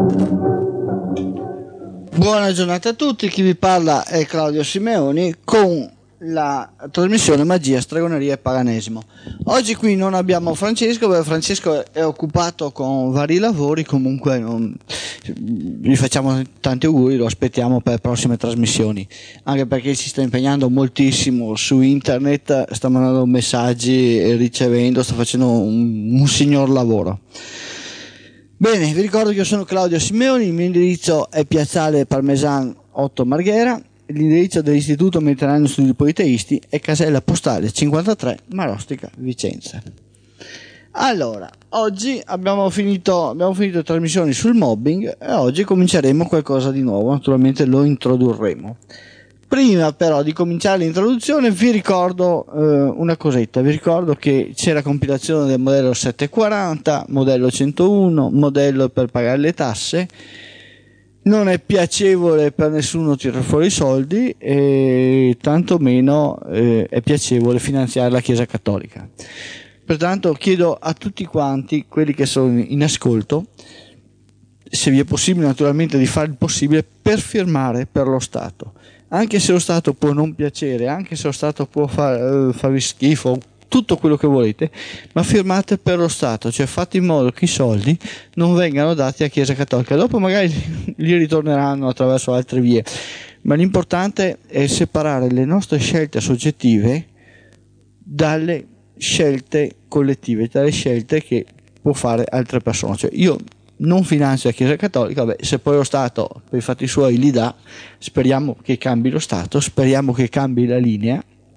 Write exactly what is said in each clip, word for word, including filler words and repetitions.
Buona giornata a tutti, chi vi parla è Claudio Simeoni con la trasmissione Magia, Stregoneria e Paganesimo. Oggi qui non abbiamo Francesco, perché Francesco è occupato con vari lavori, comunque non, gli facciamo tanti auguri, lo aspettiamo per le prossime trasmissioni, anche perché si sta impegnando moltissimo su internet, sta mandando messaggi e ricevendo, sta facendo un, un signor lavoro. Bene, vi ricordo che io sono Claudio Simeoni, il mio indirizzo è Piazzale Parmesan otto Marghera, l'indirizzo dell'Istituto Mediterraneo Studi Politeisti è casella postale cinquantatré Marostica Vicenza. Allora, oggi abbiamo finito, abbiamo finito le trasmissioni sul mobbing e oggi cominceremo qualcosa di nuovo, naturalmente lo introdurremo. Prima però di cominciare l'introduzione vi ricordo eh, una cosetta, vi ricordo che c'è la compilazione del modello settecentoquaranta, modello centouno, modello per pagare le tasse. Non è piacevole per nessuno tirare fuori i soldi e tantomeno eh, è piacevole finanziare la Chiesa Cattolica. Pertanto chiedo a tutti quanti, quelli che sono in ascolto, se vi è possibile naturalmente, di fare il possibile per firmare per lo Stato. Anche se lo Stato può non piacere, anche se lo Stato può far, uh, farvi schifo, tutto quello che volete, ma firmate per lo Stato, cioè fate in modo che i soldi non vengano dati alla Chiesa Cattolica, dopo magari li ritorneranno attraverso altre vie, ma l'importante è separare le nostre scelte soggettive dalle scelte collettive, dalle scelte che può fare altre persone. Cioè io non finanzio la Chiesa Cattolica, beh, se poi lo Stato per i fatti suoi li dà, speriamo che cambi lo Stato, speriamo che cambi la linea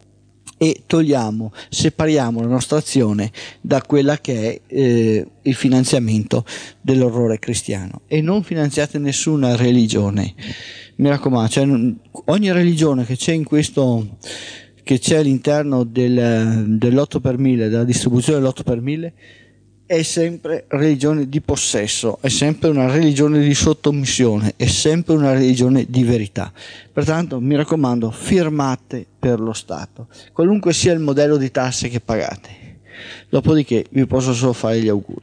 e togliamo, separiamo la nostra azione da quella che è eh, il finanziamento dell'orrore cristiano. E non finanziate nessuna religione, mi raccomando, cioè, ogni religione che c'è in questo, che c'è all'interno del, dell'otto per mille, della distribuzione dell'otto per mille, è sempre religione di possesso, è sempre una religione di sottomissione, è sempre una religione di verità. Pertanto mi raccomando, firmate per lo Stato, qualunque sia il modello di tasse che pagate. Dopodiché vi posso solo fare gli auguri.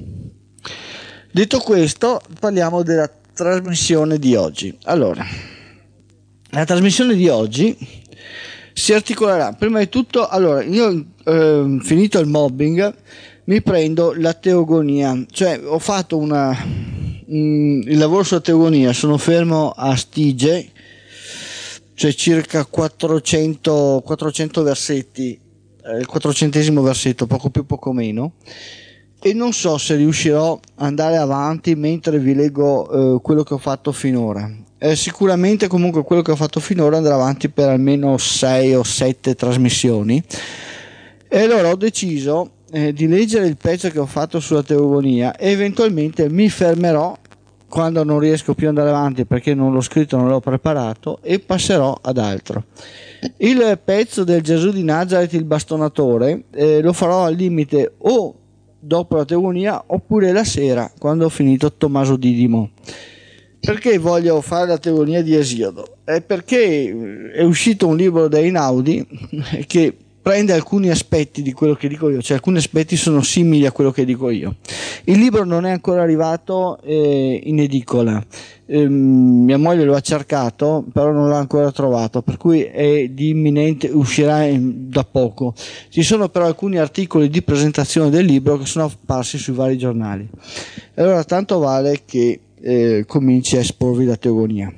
Detto questo, parliamo della trasmissione di oggi. Allora, la trasmissione di oggi si articolerà prima di tutto, allora io eh, finito il mobbing mi prendo la teogonia, cioè ho fatto una mh, il lavoro sulla teogonia, sono fermo a Stige, cioè circa quattrocento, quattrocento versetti, eh, il quattrocentesimo versetto, poco più poco meno, e non so se riuscirò ad andare avanti mentre vi leggo eh, quello che ho fatto finora. Eh, sicuramente comunque quello che ho fatto finora andrà avanti per almeno sei o sette trasmissioni, e allora ho deciso Eh, di leggere il pezzo che ho fatto sulla teogonia e eventualmente mi fermerò quando non riesco più ad andare avanti perché non l'ho scritto, non l'ho preparato, e passerò ad altro. Il pezzo del Gesù di Nazareth il bastonatore eh, lo farò al limite o dopo la teogonia oppure la sera quando ho finito Tommaso Didimo. Perché voglio fare la teogonia di Esiodo? È perché è uscito un libro da Einaudi che prende alcuni aspetti di quello che dico io, cioè alcuni aspetti sono simili a quello che dico io. Il libro non è ancora arrivato eh, in edicola, eh, mia moglie lo ha cercato però non l'ha ancora trovato, per cui è di imminente, uscirà in, da poco. Ci sono però alcuni articoli di presentazione del libro che sono apparsi sui vari giornali, allora tanto vale che eh, cominci a esporvi la teogonia.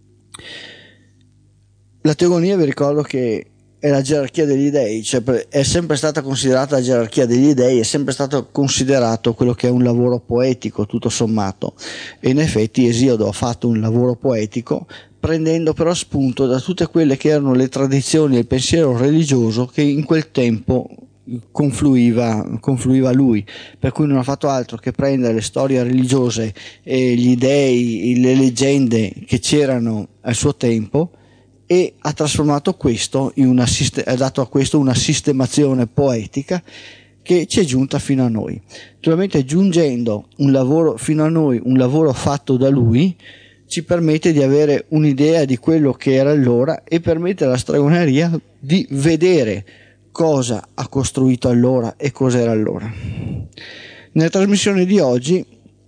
La teogonia, vi ricordo che è la gerarchia degli dei, cioè è sempre stata considerata la gerarchia degli dei, è sempre stato considerato quello che è un lavoro poetico tutto sommato, e in effetti Esiodo ha fatto un lavoro poetico prendendo però spunto da tutte quelle che erano le tradizioni e il pensiero religioso che in quel tempo confluiva, confluiva lui, per cui non ha fatto altro che prendere le storie religiose e gli dei, le leggende che c'erano al suo tempo e ha trasformato questo in una, ha dato a questo una sistemazione poetica che ci è giunta fino a noi. Naturalmente, giungendo un lavoro fino a noi, un lavoro fatto da lui, ci permette di avere un'idea di quello che era allora e permette alla stregoneria di vedere cosa ha costruito allora e cosa era allora. Nella trasmissione di oggi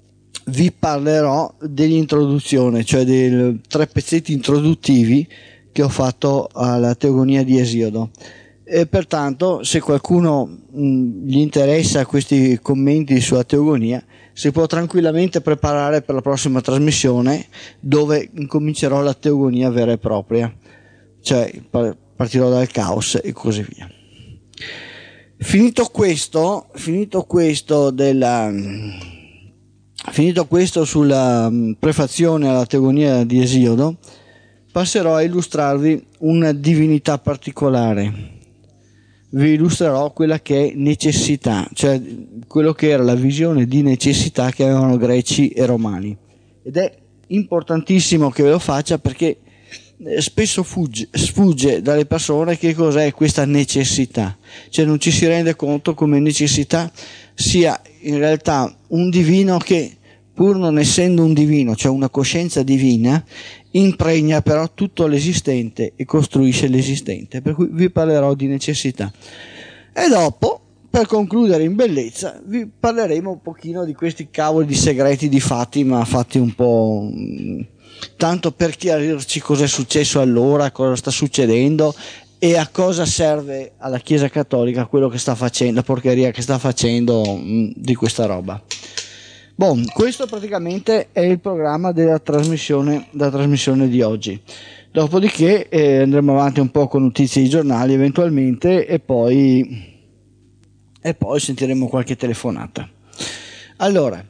vi parlerò dell'introduzione, cioè dei tre pezzetti introduttivi che ho fatto alla Teogonia di Esiodo. E pertanto, se qualcuno mh, gli interessa questi commenti sulla Teogonia, si può tranquillamente preparare per la prossima trasmissione, dove incomincerò la Teogonia vera e propria, cioè partirò dal caos e così via. Finito questo, finito questo della finito questo sulla prefazione alla Teogonia di Esiodo, passerò a illustrarvi una divinità particolare. Vi illustrerò quella che è necessità, cioè quello che era la visione di necessità che avevano greci e romani. Ed è importantissimo che ve lo faccia, perché spesso fugge, sfugge dalle persone che cos'è questa necessità, cioè non ci si rende conto come necessità sia in realtà un divino che, pur non essendo un divino, cioè una coscienza divina, impregna però tutto l'esistente e costruisce l'esistente, per cui vi parlerò di necessità. E dopo, per concludere in bellezza, vi parleremo un pochino di questi cavoli di segreti di Fatima, fatti un po' tanto per chiarirci cosa è successo allora, cosa sta succedendo e a cosa serve alla Chiesa Cattolica quello che sta facendo, la porcheria che sta facendo mh, di questa roba. Bon, questo praticamente è il programma della trasmissione, della trasmissione di oggi. Dopodiché eh, andremo avanti un po' con notizie di giornali eventualmente e poi, e poi sentiremo qualche telefonata. Allora,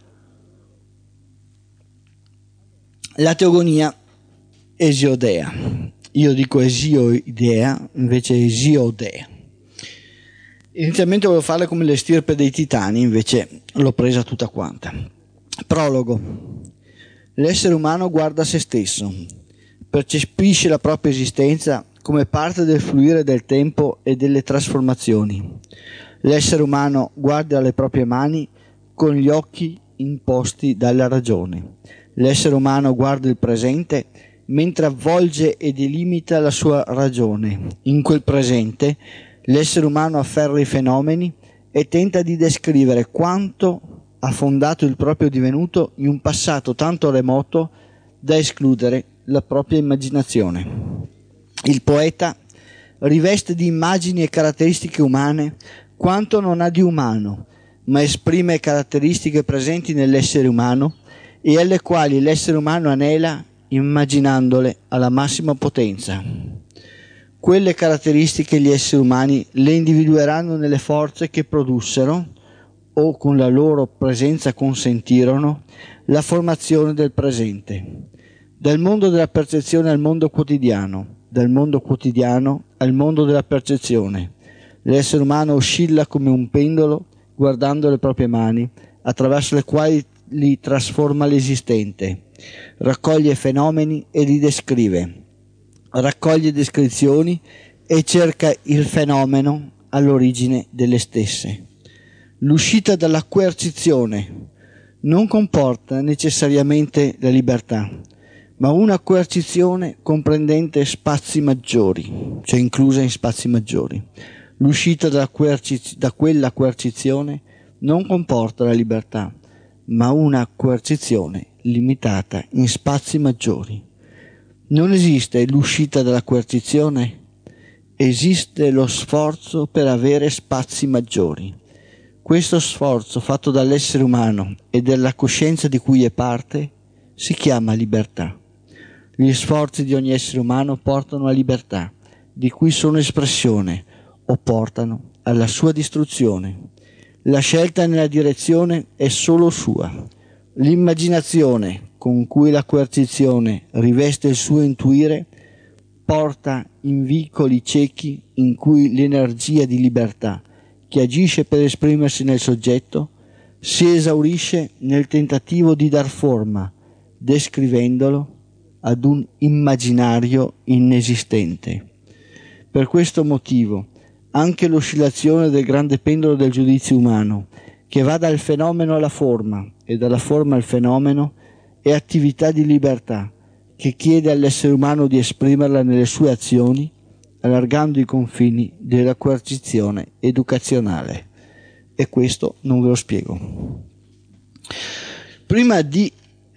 la Teogonia Esiodea. Io dico Esioidea, invece Esiodea. Inizialmente volevo farle come le stirpe dei titani, invece l'ho presa tutta quanta. Prologo. L'essere umano guarda se stesso, percepisce la propria esistenza come parte del fluire del tempo e delle trasformazioni. L'essere umano guarda le proprie mani con gli occhi imposti dalla ragione. L'essere umano guarda il presente mentre avvolge e delimita la sua ragione. In quel presente l'essere umano afferra i fenomeni e tenta di descrivere quanto ha fondato il proprio divenuto in un passato tanto remoto da escludere la propria immaginazione. Il poeta riveste di immagini e caratteristiche umane quanto non ha di umano, ma esprime caratteristiche presenti nell'essere umano e alle quali l'essere umano anela immaginandole alla massima potenza. Quelle caratteristiche gli esseri umani le individueranno nelle forze che produssero, o con la loro presenza consentirono, la formazione del presente. Dal mondo della percezione al mondo quotidiano, dal mondo quotidiano al mondo della percezione. L'essere umano oscilla come un pendolo guardando le proprie mani, attraverso le quali li trasforma l'esistente, raccoglie fenomeni e li descrive, raccoglie descrizioni e cerca il fenomeno all'origine delle stesse. L'uscita dalla coercizione non comporta necessariamente la libertà, ma una coercizione comprendente spazi maggiori, cioè inclusa in spazi maggiori. L'uscita dalla coerciz- da quella coercizione non comporta la libertà, ma una coercizione limitata in spazi maggiori. Non esiste l'uscita dalla coercizione, esiste lo sforzo per avere spazi maggiori. Questo sforzo fatto dall'essere umano e della coscienza di cui è parte si chiama libertà. Gli sforzi di ogni essere umano portano alla libertà, di cui sono espressione, o portano alla sua distruzione. La scelta nella direzione è solo sua. L'immaginazione con cui la coercizione riveste il suo intuire porta in vicoli ciechi in cui l'energia di libertà che agisce per esprimersi nel soggetto si esaurisce nel tentativo di dar forma, descrivendolo ad un immaginario inesistente. Per questo motivo anche l'oscillazione del grande pendolo del giudizio umano, che va dal fenomeno alla forma e dalla forma al fenomeno, è attività di libertà che chiede all'essere umano di esprimerla nelle sue azioni, allargando i confini della coercizione educazionale. E questo non ve lo spiego. prima di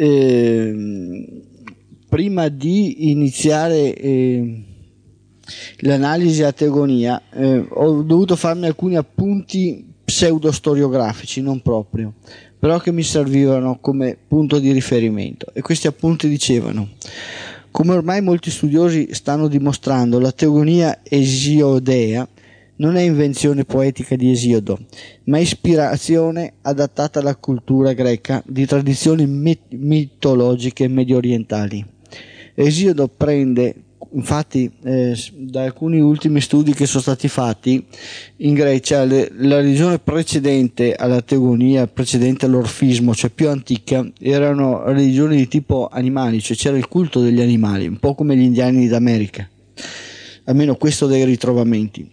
eh, prima di iniziare eh, l'analisi della teogonia eh, ho dovuto farmi alcuni appunti pseudostoriografici, non proprio, però che mi servivano come punto di riferimento, e questi appunti dicevano: come ormai molti studiosi stanno dimostrando, la teogonia esiodea non è invenzione poetica di Esiodo, ma ispirazione adattata alla cultura greca di tradizioni mit- mitologiche mediorientali. Esiodo prende, infatti, eh, da alcuni ultimi studi che sono stati fatti in Grecia, le, la religione precedente alla teogonia, precedente all'orfismo, cioè più antica, erano religioni di tipo animali, cioè c'era il culto degli animali, un po' come gli indiani d'America, almeno questo dai ritrovamenti.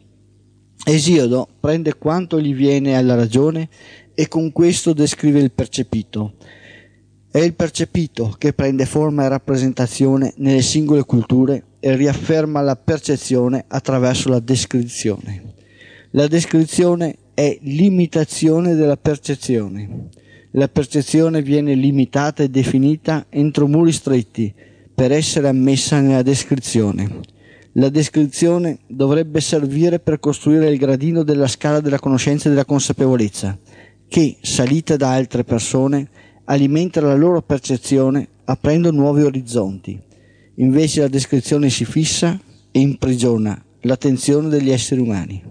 Esiodo prende quanto gli viene alla ragione e con questo descrive il percepito. È il percepito che prende forma e rappresentazione nelle singole culture e riafferma la percezione attraverso la descrizione. La descrizione è l'imitazione della percezione. La percezione viene limitata e definita entro muri stretti per essere ammessa nella descrizione. La descrizione dovrebbe servire per costruire il gradino della scala della conoscenza e della consapevolezza, che, salita da altre persone, alimenta la loro percezione aprendo nuovi orizzonti. Invece la descrizione si fissa e imprigiona l'attenzione degli esseri umani.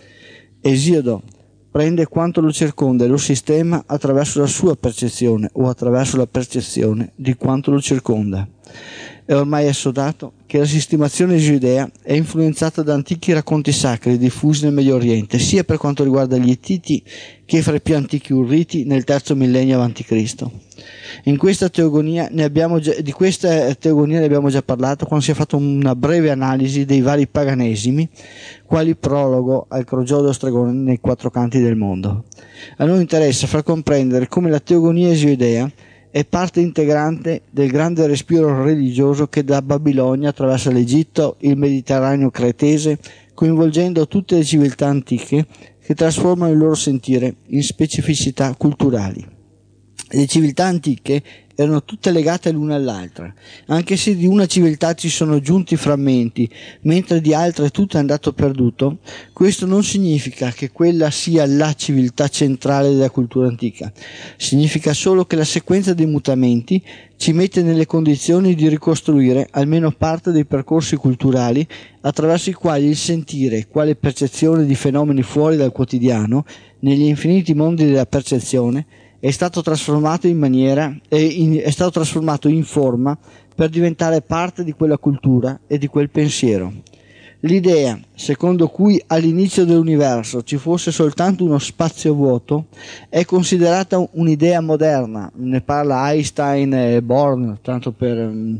Esiodo prende quanto lo circonda e lo sistema attraverso la sua percezione o attraverso la percezione di quanto lo circonda. È ormai assodato che la sistemazione esioidea è influenzata da antichi racconti sacri diffusi nel Medio Oriente, sia per quanto riguarda gli Ittiti che fra i più antichi Urriti nel terzo millennio avanti Cristo. In questa teogonia ne abbiamo già, di questa teogonia ne abbiamo già parlato quando si è fatto una breve analisi dei vari paganesimi, quali prologo al crogiolo dello stregone nei quattro canti del mondo. A noi interessa far comprendere come la teogonia esioidea è parte integrante del grande respiro religioso che da Babilonia attraversa l'Egitto, il Mediterraneo cretese, coinvolgendo tutte le civiltà antiche che trasformano il loro sentire in specificità culturali. Le civiltà antiche erano tutte legate l'una all'altra, anche se di una civiltà ci sono giunti frammenti, mentre di altre tutto è andato perduto. Questo non significa che quella sia la civiltà centrale della cultura antica, significa solo che la sequenza dei mutamenti ci mette nelle condizioni di ricostruire almeno parte dei percorsi culturali attraverso i quali il sentire, quale percezione di fenomeni fuori dal quotidiano, negli infiniti mondi della percezione, è stato trasformato in maniera è, in, è stato trasformato in forma per diventare parte di quella cultura e di quel pensiero. L'idea secondo cui all'inizio dell'universo ci fosse soltanto uno spazio vuoto è considerata un'idea moderna, ne parla Einstein e Born, tanto per um,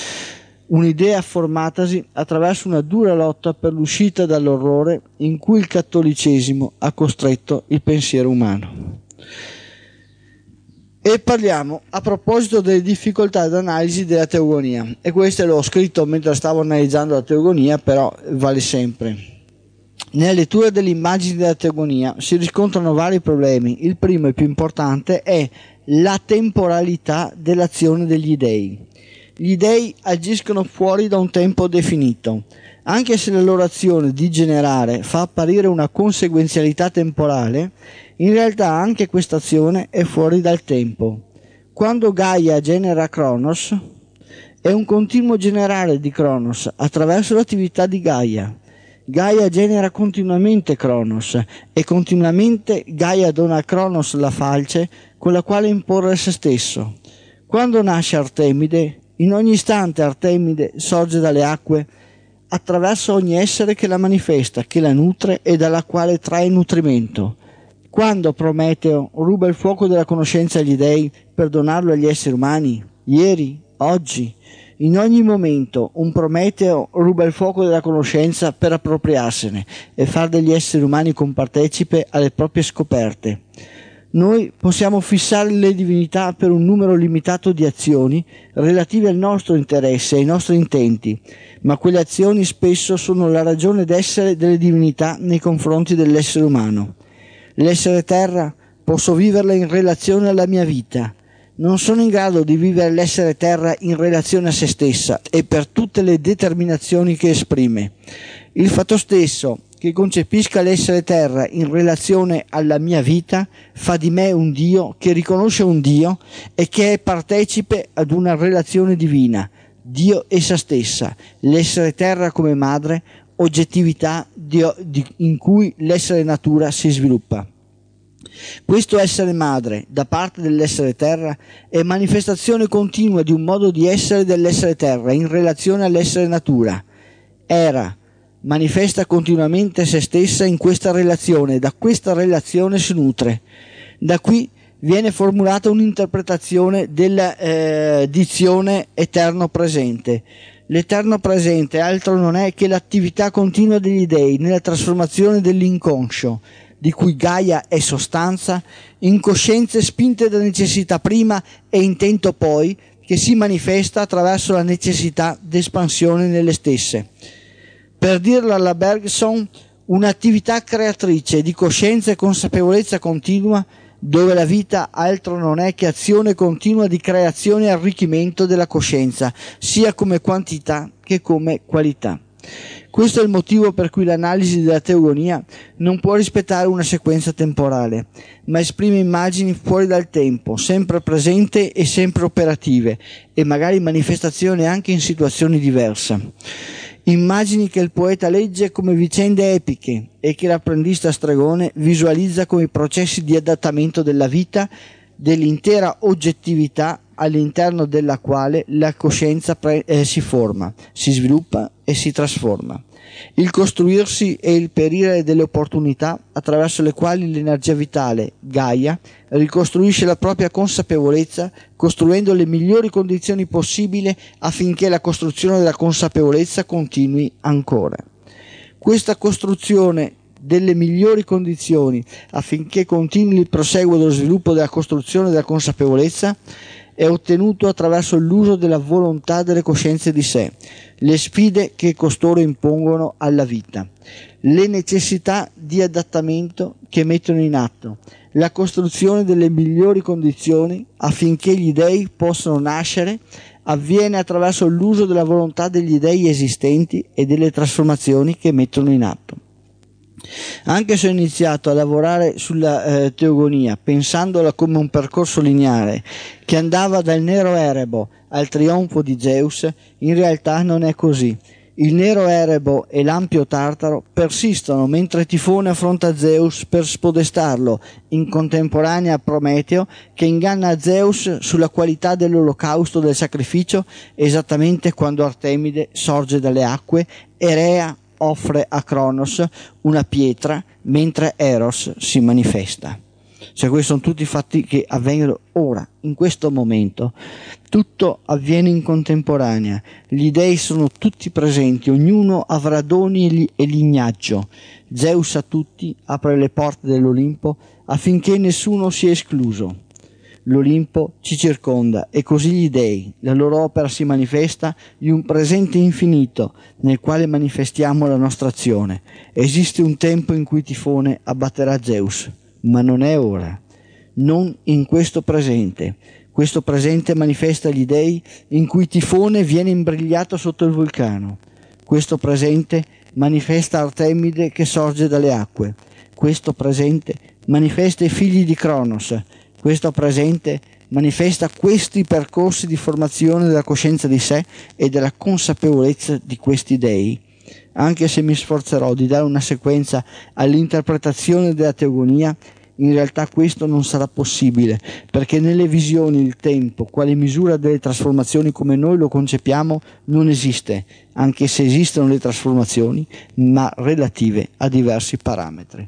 un'idea formatasi attraverso una dura lotta per l'uscita dall'orrore in cui il cattolicesimo ha costretto il pensiero umano. E parliamo a proposito delle difficoltà d'analisi della teogonia, e questo l'ho scritto mentre stavo analizzando la teogonia, però vale sempre. Nella lettura delle immagini della teogonia si riscontrano vari problemi. Il primo e più importante è la temporalità dell'azione degli dei. Gli dei agiscono fuori da un tempo definito, anche se la loro azione di generare fa apparire una conseguenzialità temporale. In realtà anche questa azione è fuori dal tempo. Quando Gaia genera Cronos, è un continuo generare di Cronos attraverso l'attività di Gaia. Gaia genera continuamente Cronos e continuamente Gaia dona a Cronos la falce con la quale imporre se stesso. Quando nasce Artemide, in ogni istante Artemide sorge dalle acque attraverso ogni essere che la manifesta, che la nutre e dalla quale trae nutrimento. Quando Prometeo ruba il fuoco della conoscenza agli dei per donarlo agli esseri umani, ieri, oggi, in ogni momento un Prometeo ruba il fuoco della conoscenza per appropriarsene e far degli esseri umani compartecipe alle proprie scoperte. Noi possiamo fissare le divinità per un numero limitato di azioni relative al nostro interesse e ai nostri intenti, ma quelle azioni spesso sono la ragione d'essere delle divinità nei confronti dell'essere umano. L'essere terra posso viverla in relazione alla mia vita, non sono in grado di vivere l'essere terra in relazione a se stessa e per tutte le determinazioni che esprime. Il fatto stesso che concepisca l'essere terra in relazione alla mia vita fa di me un Dio che riconosce un Dio e che è partecipe ad una relazione divina, Dio essa stessa, l'essere terra come madre, oggettività di, di, in cui l'essere natura si sviluppa. Questo essere madre, da parte dell'essere terra, è manifestazione continua di un modo di essere dell'essere terra in relazione all'essere natura. Era, manifesta continuamente se stessa in questa relazione, da questa relazione si nutre. Da qui viene formulata un'interpretazione della eh, dizione eterno presente. L'eterno presente altro non è che l'attività continua degli dei nella trasformazione dell'inconscio, di cui Gaia è sostanza, in coscienze spinte da necessità prima e intento poi, che si manifesta attraverso la necessità d'espansione nelle stesse. Per dirlo alla Bergson, un'attività creatrice di coscienza e consapevolezza continua, dove la vita altro non è che azione continua di creazione e arricchimento della coscienza, sia come quantità che come qualità. Questo è il motivo per cui l'analisi della teogonia non può rispettare una sequenza temporale, ma esprime immagini fuori dal tempo, sempre presenti e sempre operative, e magari manifestazioni anche in situazioni diverse. Immagini che il poeta legge come vicende epiche e che l'apprendista stregone visualizza come i processi di adattamento della vita, dell'intera oggettività all'interno della quale la coscienza pre- eh, si forma, si sviluppa e si trasforma. Il costruirsi e il perire delle opportunità attraverso le quali l'energia vitale, Gaia, ricostruisce la propria consapevolezza, costruendo le migliori condizioni possibili affinché la costruzione della consapevolezza continui ancora. Questa costruzione delle migliori condizioni affinché continui il proseguo dello sviluppo della costruzione della consapevolezza è ottenuto attraverso l'uso della volontà delle coscienze di sé, le sfide che costoro impongono alla vita, le necessità di adattamento che mettono in atto, la costruzione delle migliori condizioni affinché gli dei possano nascere avviene attraverso l'uso della volontà degli dei esistenti e delle trasformazioni che mettono in atto. Anche se ho iniziato a lavorare sulla eh, teogonia pensandola come un percorso lineare che andava dal nero Erebo al trionfo di Zeus, in realtà non è così. Il nero Erebo e l'ampio Tartaro persistono mentre Tifone affronta Zeus per spodestarlo, in contemporanea a Prometeo che inganna Zeus sulla qualità dell'olocausto del sacrificio esattamente quando Artemide sorge dalle acque e Rea offre a Cronos una pietra mentre Eros si manifesta. Cioè, questi sono tutti fatti che avvengono ora, in questo momento. Tutto avviene in contemporanea. Gli dei sono tutti presenti, ognuno avrà doni e lignaggio. Zeus a tutti apre le porte dell'Olimpo affinché nessuno sia escluso. L'Olimpo ci circonda e così gli dei, la loro opera si manifesta in un presente infinito nel quale manifestiamo la nostra azione. Esiste un tempo in cui Tifone abbatterà Zeus, ma non è ora, non in questo presente. Questo presente manifesta gli dei in cui Tifone viene imbrigliato sotto il vulcano. Questo presente manifesta Artemide che sorge dalle acque. Questo presente manifesta i figli di Cronos. Questo presente manifesta questi percorsi di formazione della coscienza di sé e della consapevolezza di questi dei. Anche se mi sforzerò di dare una sequenza all'interpretazione della teogonia, in realtà questo non sarà possibile, perché nelle visioni il tempo, quale misura delle trasformazioni come noi lo concepiamo, non esiste, anche se esistono le trasformazioni, ma relative a diversi parametri.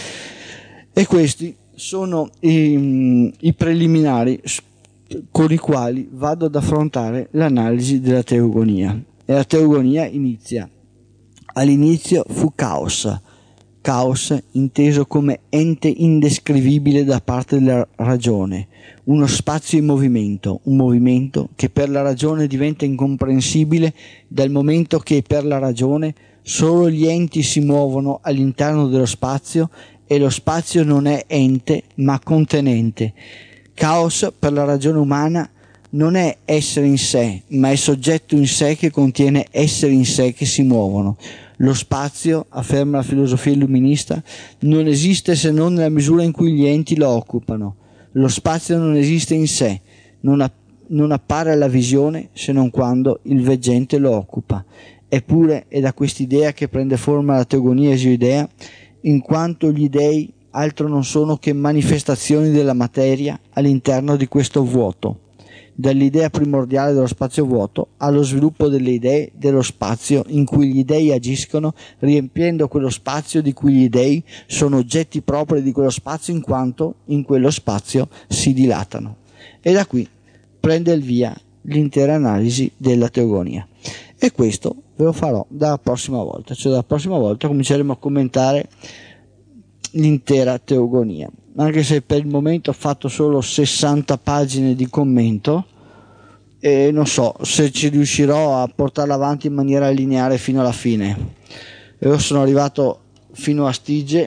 E questi sono i, i preliminari con i quali vado ad affrontare l'analisi della teogonia. E la teogonia inizia. All'inizio fu caos, caos inteso come ente indescrivibile da parte della ragione, uno spazio in movimento, un movimento che per la ragione diventa incomprensibile dal momento che per la ragione solo gli enti si muovono all'interno dello spazio e lo spazio non è ente ma contenente. Caos per la ragione umana non è essere in sé, ma è soggetto in sé che contiene esseri in sé che si muovono. Lo spazio, afferma la filosofia illuminista, non esiste se non nella misura in cui gli enti lo occupano. Lo spazio non esiste in sé, non, app- non appare alla visione se non quando il veggente lo occupa. Eppure è da quest'idea che prende forma la teogonia esioidea, in quanto gli dei altro non sono che manifestazioni della materia all'interno di questo vuoto, dall'idea primordiale dello spazio vuoto allo sviluppo delle idee dello spazio in cui gli dei agiscono, riempiendo quello spazio di cui gli dei sono oggetti propri di quello spazio in quanto in quello spazio si dilatano. E da qui prende il via l'intera analisi della teogonia. E questo ve lo farò dalla prossima volta, cioè dalla prossima volta cominceremo a commentare l'intera teogonia, anche se per il momento ho fatto solo sessanta pagine di commento e non so se ci riuscirò a portarla avanti in maniera lineare fino alla fine. Io sono arrivato fino a Stige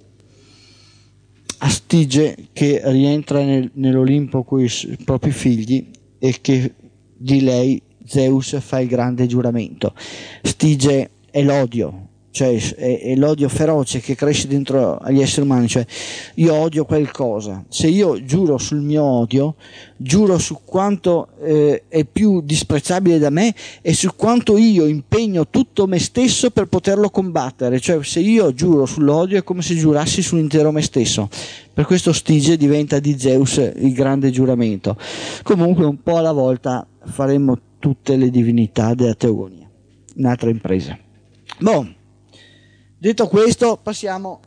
a Stige che rientra nel, nell'Olimpo con i propri figli e che di lei Zeus fa il grande giuramento. Stige è l'odio, cioè è, è l'odio feroce che cresce dentro agli esseri umani, cioè io odio qualcosa, se io giuro sul mio odio, giuro su quanto eh, è più disprezzabile da me e su quanto io impegno tutto me stesso per poterlo combattere, cioè se io giuro sull'odio è come se giurassi sull'intero me stesso. Per questo Stige diventa di Zeus il grande giuramento. Comunque un po' alla volta faremo tutte le divinità della teogonia, un'altra impresa. Boh. Detto questo, passiamo,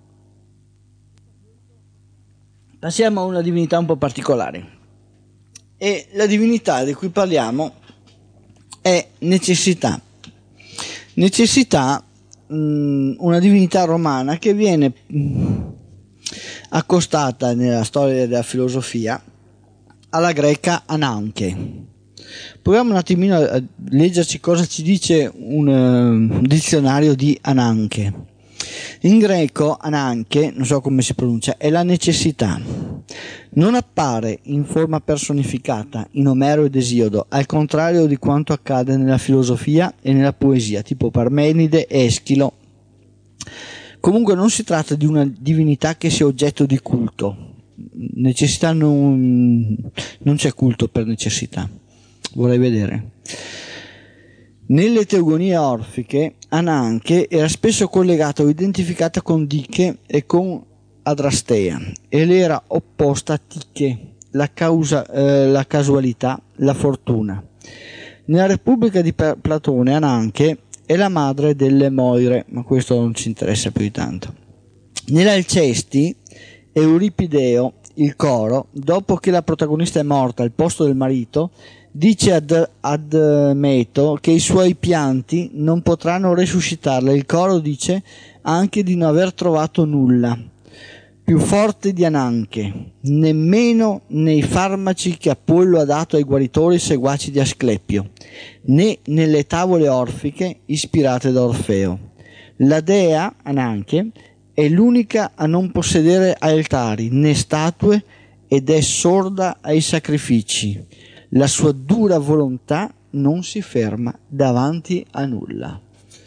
passiamo a una divinità un po' particolare. E la divinità di cui parliamo è necessità. Necessità, mh, una divinità romana che viene mh, accostata nella storia della filosofia alla greca Ananche. Proviamo un attimino a leggerci cosa ci dice un uh, dizionario di Ananche. In greco Ananche, non so come si pronuncia, è la necessità. Non appare in forma personificata in Omero ed Esiodo, al contrario di quanto accade nella filosofia e nella poesia, tipo Parmenide e Eschilo. Comunque non si tratta di una divinità che sia oggetto di culto. Necessità non, non c'è culto per necessità. Vorrei vedere. Nelle teogonie orfiche Ananche era spesso collegata o identificata con Dike e con Adrastea e le era opposta a Tiche, la, causa, eh, la casualità, la fortuna. Nella Repubblica di Platone Ananche è la madre delle Moire, ma questo non ci interessa più di tanto. Nell'Alcesti Euripideo, il coro, dopo che la protagonista è morta al posto del marito, dice ad, ad Meto che i suoi pianti non potranno resuscitarla. Il coro dice anche di non aver trovato nulla più forte di Ananche, nemmeno nei farmaci che Apollo ha dato ai guaritori seguaci di Asclepio, né nelle tavole orfiche ispirate da Orfeo. La dea Ananche è l'unica a non possedere altari né statue ed è sorda ai sacrifici. La sua dura volontà non si ferma davanti a nulla.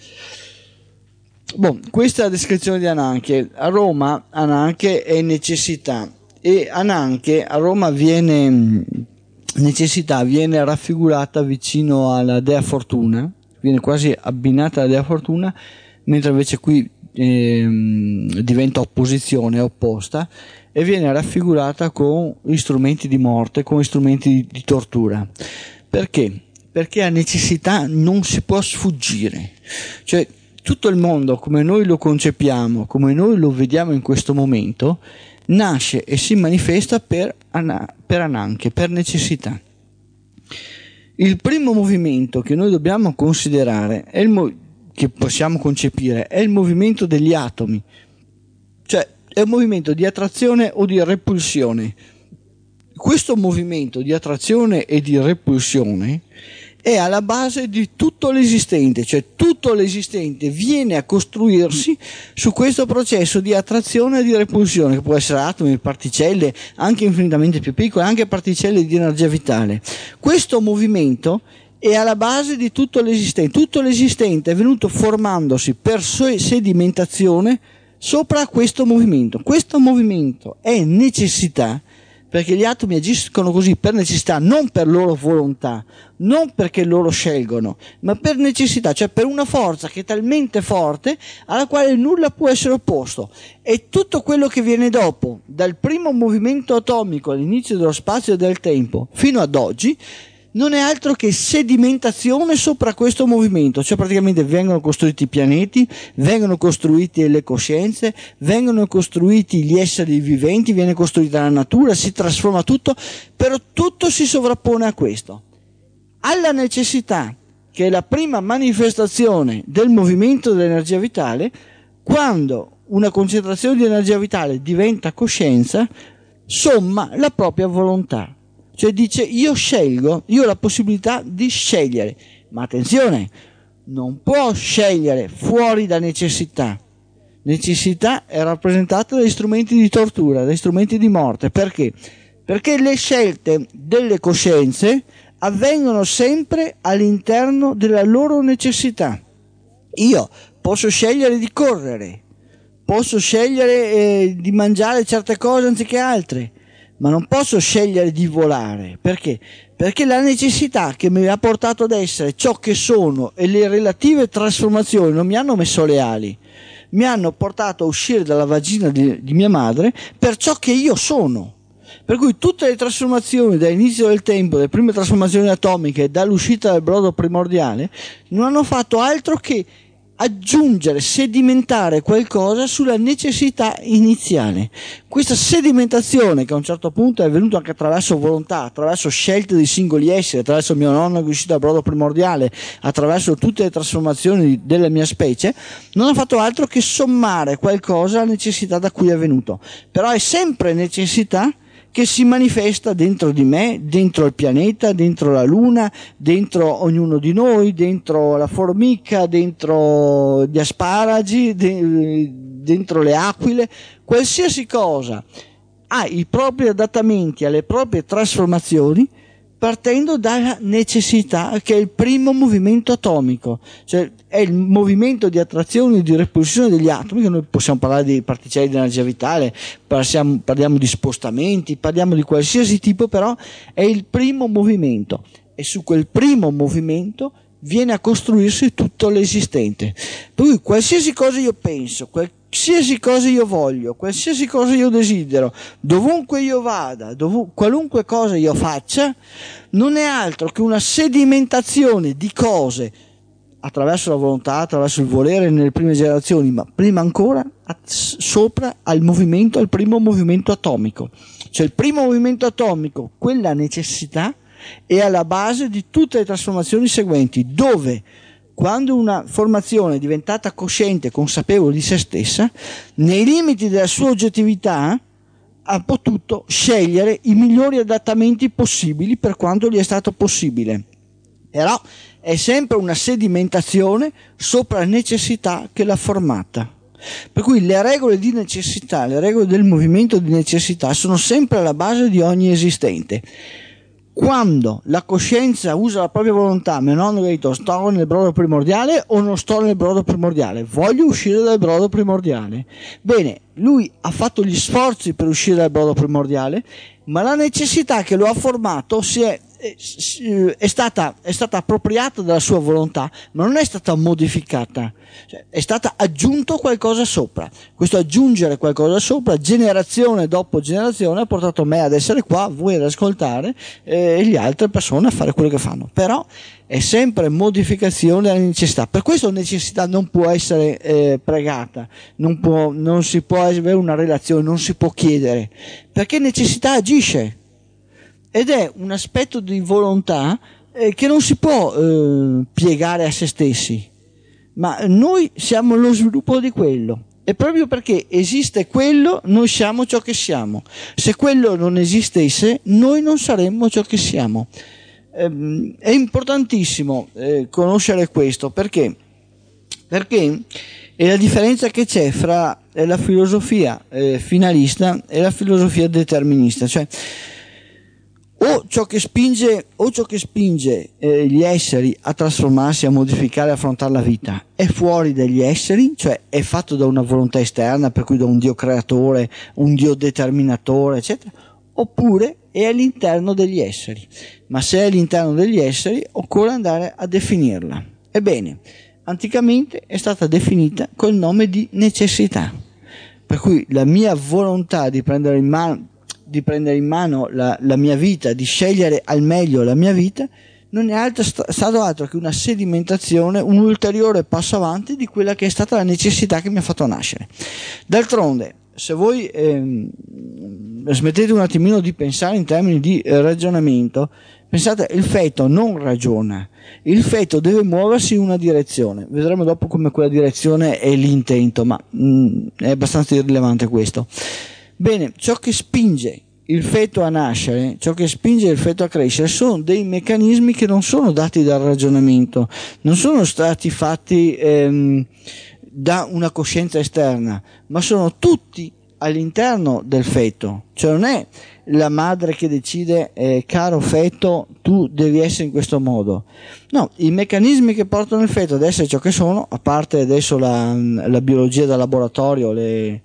Bon, questa è la descrizione di Ananche. A Roma Ananche è necessità e Ananche a Roma viene necessità viene raffigurata vicino alla dea Fortuna, viene quasi abbinata alla dea Fortuna, mentre invece qui eh, diventa opposizione, è opposta, e viene raffigurata con gli strumenti di morte, con gli strumenti di, di tortura. Perché? Perché la necessità non si può sfuggire. Cioè, tutto il mondo, come noi lo concepiamo, come noi lo vediamo in questo momento, nasce e si manifesta per, ana- per Ananche, per necessità. Il primo movimento che noi dobbiamo considerare, è il mo- che possiamo concepire, è il movimento degli atomi. Cioè, è un movimento di attrazione o di repulsione. Questo movimento di attrazione e di repulsione è alla base di tutto l'esistente, cioè tutto l'esistente viene a costruirsi su questo processo di attrazione e di repulsione, che può essere atomi, particelle, anche infinitamente più piccole, anche particelle di energia vitale. Questo movimento è alla base di tutto l'esistente. Tutto l'esistente è venuto formandosi per sedimentazione sopra questo movimento. Questo movimento è necessità, perché gli atomi agiscono così per necessità, non per loro volontà, non perché loro scelgono, ma per necessità, cioè per una forza che è talmente forte alla quale nulla può essere opposto. E tutto quello che viene dopo, dal primo movimento atomico all'inizio dello spazio e del tempo fino ad oggi, non è altro che sedimentazione sopra questo movimento, cioè praticamente vengono costruiti i pianeti, vengono costruite le coscienze, vengono costruiti gli esseri viventi, viene costruita la natura, si trasforma tutto, però tutto si sovrappone a questo. Alla necessità, che è la prima manifestazione del movimento dell'energia vitale, quando una concentrazione di energia vitale diventa coscienza, somma la propria volontà. Cioè dice io scelgo, io ho la possibilità di scegliere, ma attenzione, non può scegliere fuori da necessità. Necessità è rappresentata dagli strumenti di tortura, dagli strumenti di morte. Perché? Perché le scelte delle coscienze avvengono sempre all'interno della loro necessità. Io posso scegliere di correre, posso scegliere eh, di mangiare certe cose anziché altre, ma non posso scegliere di volare. Perché? Perché la necessità che mi ha portato ad essere ciò che sono e le relative trasformazioni non mi hanno messo le ali, mi hanno portato a uscire dalla vagina di, di mia madre per ciò che io sono. Per cui tutte le trasformazioni dall'inizio del tempo, le prime trasformazioni atomiche, dall'uscita del brodo primordiale, non hanno fatto altro che aggiungere, sedimentare qualcosa sulla necessità iniziale. Questa sedimentazione, che a un certo punto è venuta anche attraverso volontà, attraverso scelte di singoli esseri, attraverso mio nonno che è uscito dal brodo primordiale, attraverso tutte le trasformazioni della mia specie, non ha fatto altro che sommare qualcosa alla necessità da cui è venuto. Però è sempre necessità che si manifesta dentro di me, dentro il pianeta, dentro la luna, dentro ognuno di noi, dentro la formica, dentro gli asparagi, de- dentro le aquile. Qualsiasi cosa ha i propri adattamenti alle proprie trasformazioni, partendo dalla necessità, che è il primo movimento atomico, cioè è il movimento di attrazione e di repulsione degli atomi, che noi possiamo parlare di particelle di energia vitale, parliamo, parliamo di spostamenti, parliamo di qualsiasi tipo, però è il primo movimento, e su quel primo movimento viene a costruirsi tutto l'esistente. Per cui qualsiasi cosa io penso, qualsiasi cosa io voglio, qualsiasi cosa io desidero, dovunque io vada, dovun- qualunque cosa io faccia, non è altro che una sedimentazione di cose attraverso la volontà, attraverso il volere nelle prime generazioni, ma prima ancora a- sopra al movimento, al primo movimento atomico. Cioè il primo movimento atomico, quella necessità, è alla base di tutte le trasformazioni seguenti, dove quando una formazione è diventata cosciente, consapevole di se stessa, nei limiti della sua oggettività ha potuto scegliere i migliori adattamenti possibili per quanto gli è stato possibile. Però è sempre una sedimentazione sopra la necessità che l'ha formata. Per cui le regole di necessità, le regole del movimento di necessità sono sempre alla base di ogni esistente. Quando la coscienza usa la propria volontà, mio nonno ha detto sto nel brodo primordiale o non sto nel brodo primordiale, voglio uscire dal brodo primordiale. Bene, lui ha fatto gli sforzi per uscire dal brodo primordiale, ma la necessità che lo ha formato si è, è, stata, è stata appropriata dalla sua volontà, ma non è stata modificata, cioè, è stata aggiunto qualcosa sopra. Questo aggiungere qualcosa sopra, generazione dopo generazione, ha portato me ad essere qua, voi ad ascoltare eh, e le altre persone a fare quello che fanno. Però è sempre modificazione della necessità. Per questo la necessità non può essere eh, pregata, non, può, non si può avere una relazione, non si può chiedere, perché necessità agisce ed è un aspetto di volontà eh, che non si può eh, piegare a se stessi, ma noi siamo lo sviluppo di quello. E proprio perché esiste quello, noi siamo ciò che siamo. Se quello non esistesse, noi non saremmo ciò che siamo. ehm, è importantissimo eh, conoscere questo, perché perché è la differenza che c'è fra la filosofia eh, finalista e la filosofia determinista, cioè o ciò che spinge, o ciò che spinge eh, gli esseri a trasformarsi, a modificare, a affrontare la vita è fuori dagli esseri, cioè è fatto da una volontà esterna, per cui da un Dio creatore, un Dio determinatore, eccetera, oppure è all'interno degli esseri. Ma se è all'interno degli esseri occorre andare a definirla. Ebbene, anticamente è stata definita col nome di necessità, per cui la mia volontà di prendere in mano di prendere in mano la, la mia vita, di scegliere al meglio la mia vita, non è altro, stato altro che una sedimentazione, un ulteriore passo avanti di quella che è stata la necessità che mi ha fatto nascere. D'altronde, se voi ehm, smettete un attimino di pensare in termini di eh, ragionamento, pensate, il feto non ragiona, il feto deve muoversi in una direzione. Vedremo dopo come quella direzione è l'intento, ma mh, è abbastanza irrilevante questo. Bene, ciò che spinge il feto a nascere, ciò che spinge il feto a crescere, sono dei meccanismi che non sono dati dal ragionamento, non sono stati fatti ehm, da una coscienza esterna, ma sono tutti all'interno del feto. Cioè non è la madre che decide eh, caro feto tu devi essere in questo modo, no, i meccanismi che portano il feto ad essere ciò che sono, a parte adesso la, la biologia da laboratorio, le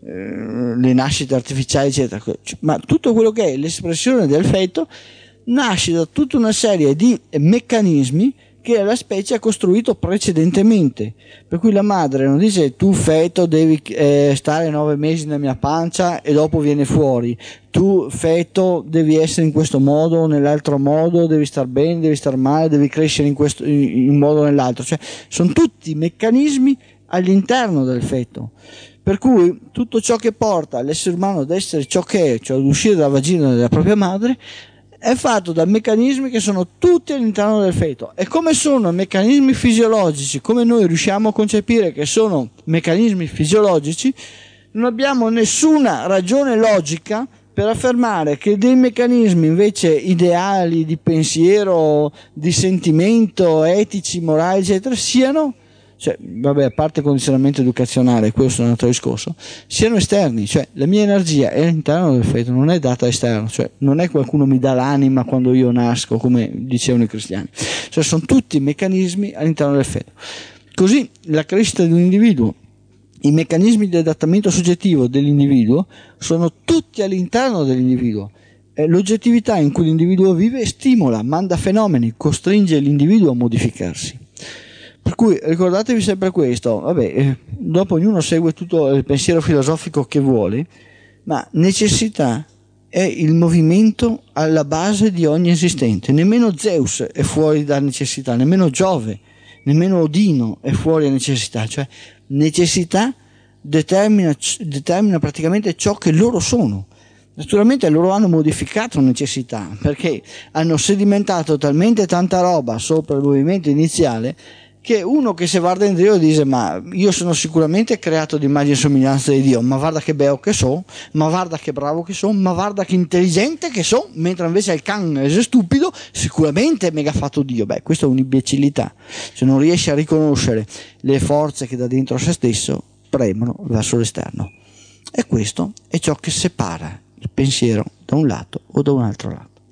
le nascite artificiali eccetera, ma tutto quello che è l'espressione del feto nasce da tutta una serie di meccanismi che la specie ha costruito precedentemente, per cui la madre non dice tu feto devi eh, stare nove mesi nella mia pancia e dopo viene fuori, tu feto devi essere in questo modo o nell'altro modo, devi star bene, devi star male, devi crescere in questo in un modo o nell'altro, cioè sono tutti meccanismi all'interno del feto. Per cui tutto ciò che porta l'essere umano ad essere ciò che è, cioè ad uscire dalla vagina della propria madre, è fatto da meccanismi che sono tutti all'interno del feto. E come sono meccanismi fisiologici, come noi riusciamo a concepire che sono meccanismi fisiologici, non abbiamo nessuna ragione logica per affermare che dei meccanismi invece ideali di pensiero, di sentimento, etici, morali, eccetera, siano, cioè, vabbè, a parte il condizionamento educazionale, questo è un altro discorso, siano esterni, cioè la mia energia è all'interno del feto, non è data esterno, cioè non è qualcuno mi dà l'anima quando io nasco, come dicevano i cristiani, cioè sono tutti meccanismi all'interno del feto. Così la crescita di un individuo, i meccanismi di adattamento soggettivo dell'individuo sono tutti all'interno dell'individuo. L'oggettività in cui l'individuo vive stimola, manda fenomeni, costringe l'individuo a modificarsi. Per cui ricordatevi sempre questo, vabbè, eh, dopo ognuno segue tutto il pensiero filosofico che vuole, ma necessità è il movimento alla base di ogni esistente. Nemmeno Zeus è fuori da necessità, nemmeno Giove, nemmeno Odino è fuori da necessità, cioè necessità determina, determina praticamente ciò che loro sono. Naturalmente loro hanno modificato necessità, perché hanno sedimentato talmente tanta roba sopra il movimento iniziale che uno che si guarda in Dio dice ma io sono sicuramente creato di immagine e somiglianza di Dio, ma guarda che bello che sono, ma guarda che bravo che sono, ma guarda che intelligente che sono, mentre invece il can è stupido, sicuramente è mega fatto Dio. Beh, questa è un'imbecillità, se non riesce a riconoscere le forze che da dentro a se stesso premono verso l'esterno, e questo è ciò che separa il pensiero da un lato o da un altro lato,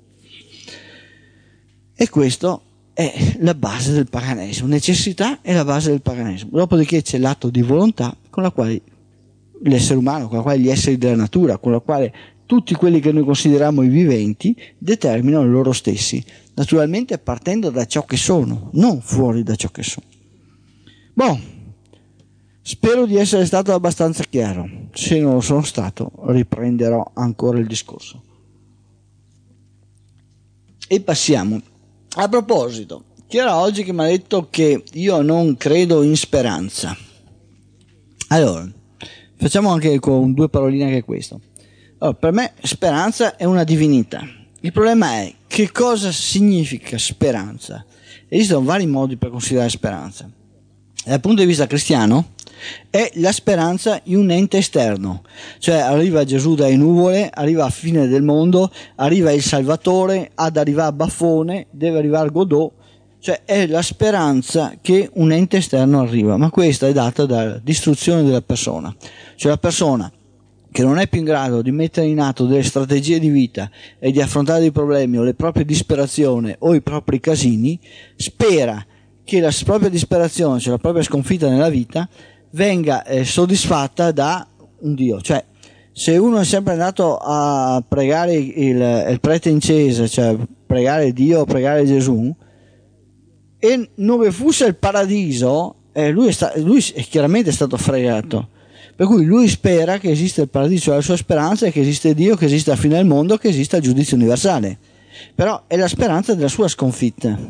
e questo è la base del paganesimo. Necessità è la base del paganesimo. Dopodiché c'è l'atto di volontà con la quale l'essere umano, con la quale gli esseri della natura, con la quale tutti quelli che noi consideriamo i viventi determinano loro stessi, naturalmente partendo da ciò che sono, non fuori da ciò che sono. Boh, spero di essere stato abbastanza chiaro. Se non lo sono stato, riprenderò ancora il discorso. E passiamo. A proposito, chi era oggi che mi ha detto che io non credo in speranza? Allora, facciamo anche con due paroline anche questo. Allora, per me speranza è una divinità. Il problema è che cosa significa speranza. Esistono vari modi per considerare speranza. Dal punto di vista cristiano, è la speranza in un ente esterno, cioè arriva Gesù dalle nuvole, arriva a fine del mondo, arriva il Salvatore, ad arrivare Baffone, deve arrivare Godot, cioè è la speranza che un ente esterno arriva, ma questa è data dalla distruzione della persona, cioè la persona che non è più in grado di mettere in atto delle strategie di vita e di affrontare dei problemi o le proprie disperazioni o i propri casini, spera che la propria disperazione, cioè la propria sconfitta nella vita, venga eh, soddisfatta da un Dio. Cioè, se uno è sempre andato a pregare il, il prete in chiesa, cioè pregare Dio, pregare Gesù, e non vi fosse il paradiso, eh, lui, è sta- lui è chiaramente stato fregato. Per cui lui spera che esista il paradiso, cioè la sua speranza è che esiste Dio, che esista la fine del mondo, che esista il giudizio universale. Però è la speranza della sua sconfitta.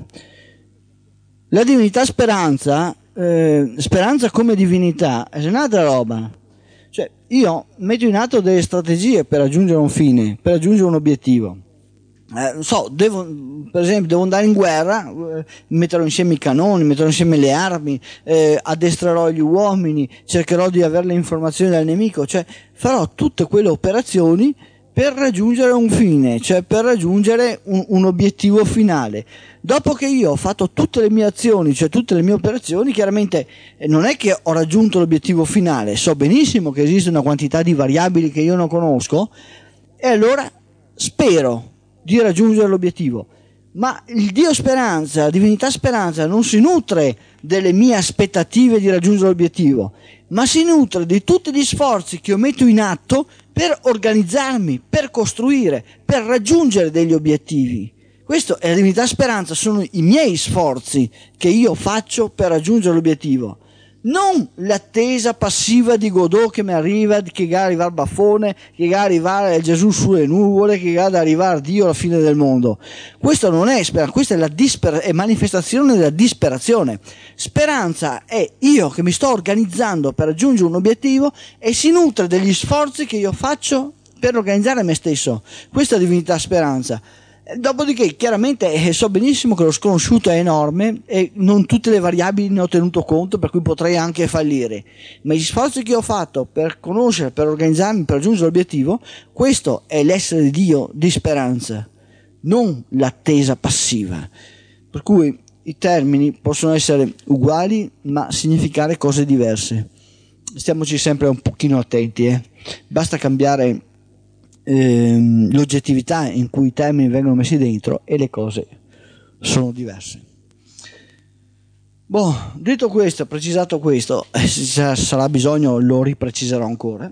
La divinità speranza, eh, speranza come divinità, è un'altra roba. Cioè, io metto in atto delle strategie per raggiungere un fine, per raggiungere un obiettivo. Eh, non so, devo, per esempio, devo andare in guerra, eh, metterò insieme i cannoni, metterò insieme le armi, eh, addestrerò gli uomini, cercherò di avere le informazioni dal nemico, cioè farò tutte quelle operazioni per raggiungere un fine, cioè per raggiungere un, un obiettivo finale. Dopo che io ho fatto tutte le mie azioni, cioè tutte le mie operazioni, chiaramente eh, non è che ho raggiunto l'obiettivo finale, so benissimo che esiste una quantità di variabili che io non conosco, e allora spero di raggiungere l'obiettivo. Ma il Dio speranza, la divinità speranza non si nutre delle mie aspettative di raggiungere l'obiettivo, ma si nutre di tutti gli sforzi che io metto in atto per organizzarmi, per costruire, per raggiungere degli obiettivi. Questo è la divinità speranza, sono i miei sforzi che io faccio per raggiungere l'obiettivo. Non l'attesa passiva di Godot che mi arriva, che va arrivare il Baffone, che va arrivare Gesù sulle nuvole, che va ad arrivare Dio alla fine del mondo. Questo non è speranza, questa è la disper- è manifestazione della disperazione. Speranza è io che mi sto organizzando per raggiungere un obiettivo e si nutre degli sforzi che io faccio per organizzare me stesso. Questa è divinità speranza. Dopodiché chiaramente eh, so benissimo che lo sconosciuto è enorme e non tutte le variabili ne ho tenuto conto, per cui potrei anche fallire, ma gli sforzi che ho fatto per conoscere, per organizzarmi, per raggiungere l'obiettivo, questo è l'essere Dio di speranza, non l'attesa passiva. Per cui i termini possono essere uguali ma significare cose diverse. Stiamoci sempre un pochino attenti, eh. Basta cambiare l'oggettività in cui i termini vengono messi dentro e le cose sono diverse. Boh, detto questo, precisato questo, eh, se sarà bisogno lo ripreciserò ancora.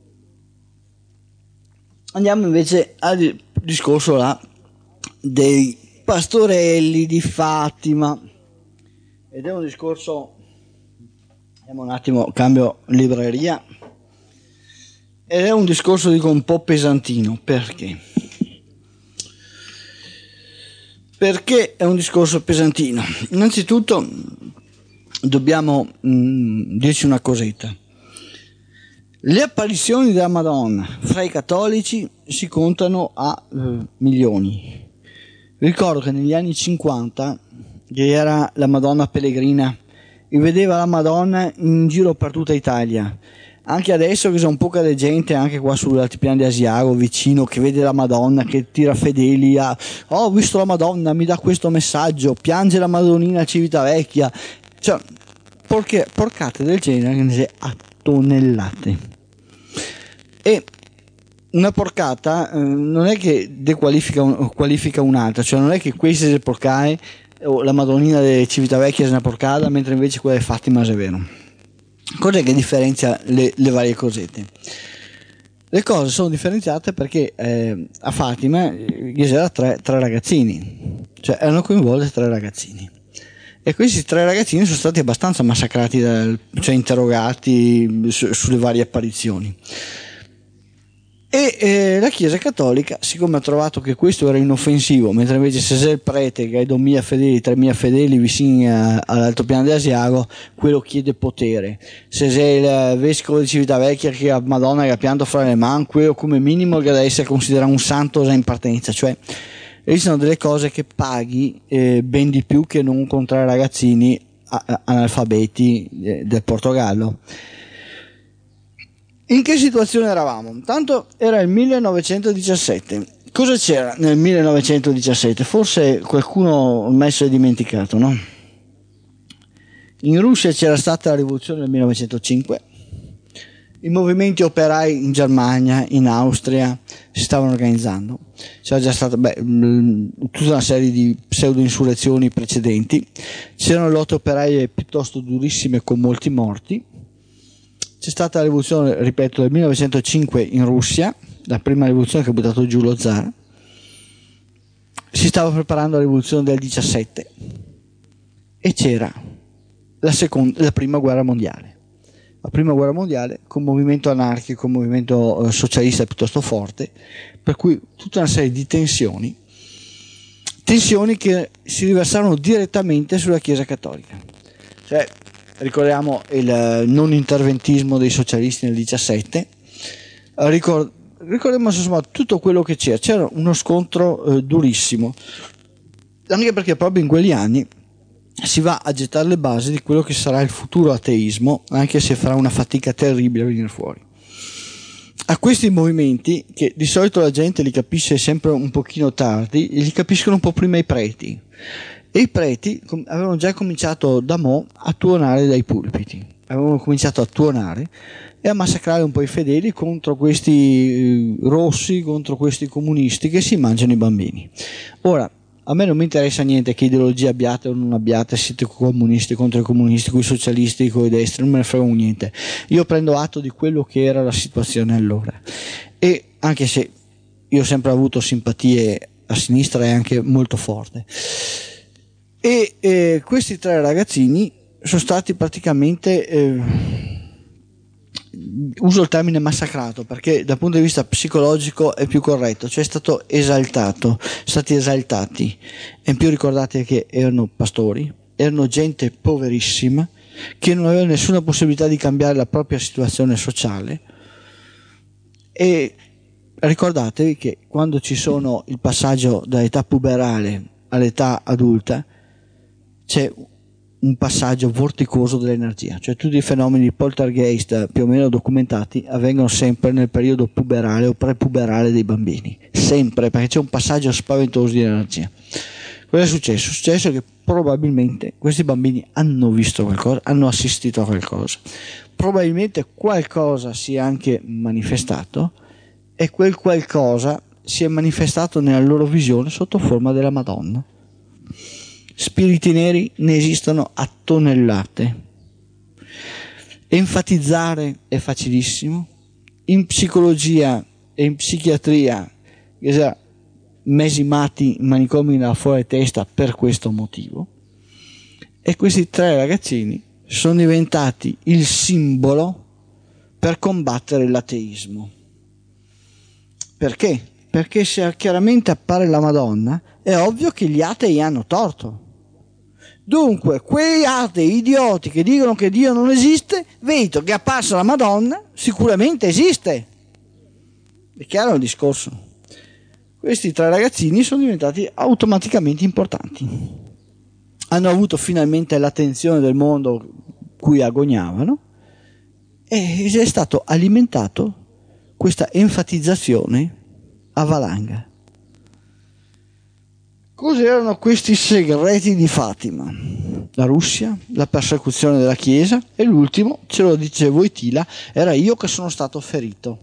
Andiamo invece al discorso là dei pastorelli di Fatima, ed è un discorso, andiamo un attimo, cambio libreria. Ed è un discorso, dico, un po' pesantino. Perché? Perché è un discorso pesantino? Innanzitutto dobbiamo mh, dirci una cosetta. Le apparizioni della Madonna fra i cattolici si contano a eh, milioni. Ricordo che negli anni cinquanta, che era la Madonna pellegrina, e vedeva la Madonna in giro per tutta Italia. Anche adesso che c'è un po' di gente anche qua sull'altipiano di Asiago vicino che vede la Madonna, che tira fedeli a oh, ho visto la Madonna, mi dà questo messaggio, piange la Madonnina a Civitavecchia, cioè porche, porcate del genere a tonnellate. E una porcata eh, non è che dequalifica un, qualifica un'altra, cioè non è che questa è porcare o la Madonnina di Civitavecchia è una porcata mentre invece quella di Fatima è vero. Cos'è che differenzia le, le varie cosette? Le cose sono differenziate perché eh, a Fatima c'erano tre, tre ragazzini, cioè erano coinvolte tre ragazzini, e questi tre ragazzini sono stati abbastanza massacrati, dal, cioè interrogati su, sulle varie apparizioni. E eh, la Chiesa Cattolica, siccome ha trovato che questo era inoffensivo, mentre invece se sei il prete che hai duemila fedeli, tremila fedeli vicini a, all'altopiano di Asiago, quello chiede potere. Se sei il vescovo di Civitavecchia che ha Madonna che ha pianto fra le mani, quello come minimo che deve essere considerato un santo già in partenza. Cioè esistono delle cose che paghi eh, ben di più che non con tre ragazzini analfabeti del Portogallo. In che situazione eravamo? Tanto era il millenovecentodiciassette. Cosa c'era nel millenovecentodiciassette? Forse qualcuno ormai si è dimenticato, no? In Russia c'era stata la rivoluzione del millenovecentocinque, i movimenti operai in Germania, in Austria si stavano organizzando, c'era già stata beh, tutta una serie di pseudo-insurrezioni precedenti, c'erano lotte operaie piuttosto durissime con molti morti. C'è stata la rivoluzione, ripeto, del millenovecentocinque in Russia, la prima rivoluzione che ha buttato giù lo zar. Si stava preparando la rivoluzione del diciassette e c'era la, seconda, la prima guerra mondiale. La prima guerra mondiale con un movimento anarchico, un movimento eh, socialista piuttosto forte, per cui tutta una serie di tensioni, tensioni che si riversarono direttamente sulla Chiesa Cattolica. Cioè, ricordiamo il non interventismo dei socialisti nel diciassette, ricord- ricordiamo insomma tutto quello che c'era, c'era uno scontro eh, durissimo, anche perché proprio in quegli anni si va a gettare le basi di quello che sarà il futuro ateismo, anche se farà una fatica terribile a venire fuori. A questi movimenti, che di solito la gente li capisce sempre un pochino tardi, li capiscono un po' prima i preti, e i preti avevano già cominciato da mo' a tuonare dai pulpiti, avevano cominciato a tuonare e a massacrare un po' i fedeli contro questi rossi, contro questi comunisti che si mangiano i bambini. Ora, a me non mi interessa niente che ideologia abbiate o non abbiate, siete comunisti contro i comunisti, con i socialisti, con i destri, non me ne frega niente. Io prendo atto di quello che era la situazione allora. E anche se io ho sempre avuto simpatie a sinistra e anche molto forte. E eh, questi tre ragazzini sono stati praticamente... Eh, uso il termine massacrato perché dal punto di vista psicologico è più corretto, cioè è stato esaltato, stati esaltati. E in più ricordate che erano pastori, erano gente poverissima che non aveva nessuna possibilità di cambiare la propria situazione sociale, e ricordatevi che quando ci sono il passaggio dall'età puberale all'età adulta c'è un passaggio vorticoso dell'energia, cioè tutti i fenomeni di poltergeist più o meno documentati avvengono sempre nel periodo puberale o prepuberale dei bambini, sempre, perché c'è un passaggio spaventoso di energia. Cosa è successo? È successo che probabilmente questi bambini hanno visto qualcosa, hanno assistito a qualcosa, probabilmente qualcosa si è anche manifestato e quel qualcosa si è manifestato nella loro visione sotto forma della Madonna. Spiriti neri ne esistono a tonnellate. Enfatizzare è facilissimo. In psicologia e in psichiatria mesimati in manicomi da fuori testa per questo motivo. E questi tre ragazzini sono diventati il simbolo per combattere l'ateismo. Perché? Perché se chiaramente appare la Madonna è ovvio che gli atei hanno torto. Dunque, quei atei idioti che dicono che Dio non esiste, vedo che apparsa la Madonna, sicuramente esiste. È chiaro il discorso? Questi tre ragazzini sono diventati automaticamente importanti. Hanno avuto finalmente l'attenzione del mondo cui agognavano e è stato alimentato questa enfatizzazione a valanga. Cos'erano questi segreti di Fatima? La Russia, la persecuzione della Chiesa e l'ultimo, ce lo dice Wojtyla, era io che sono stato ferito.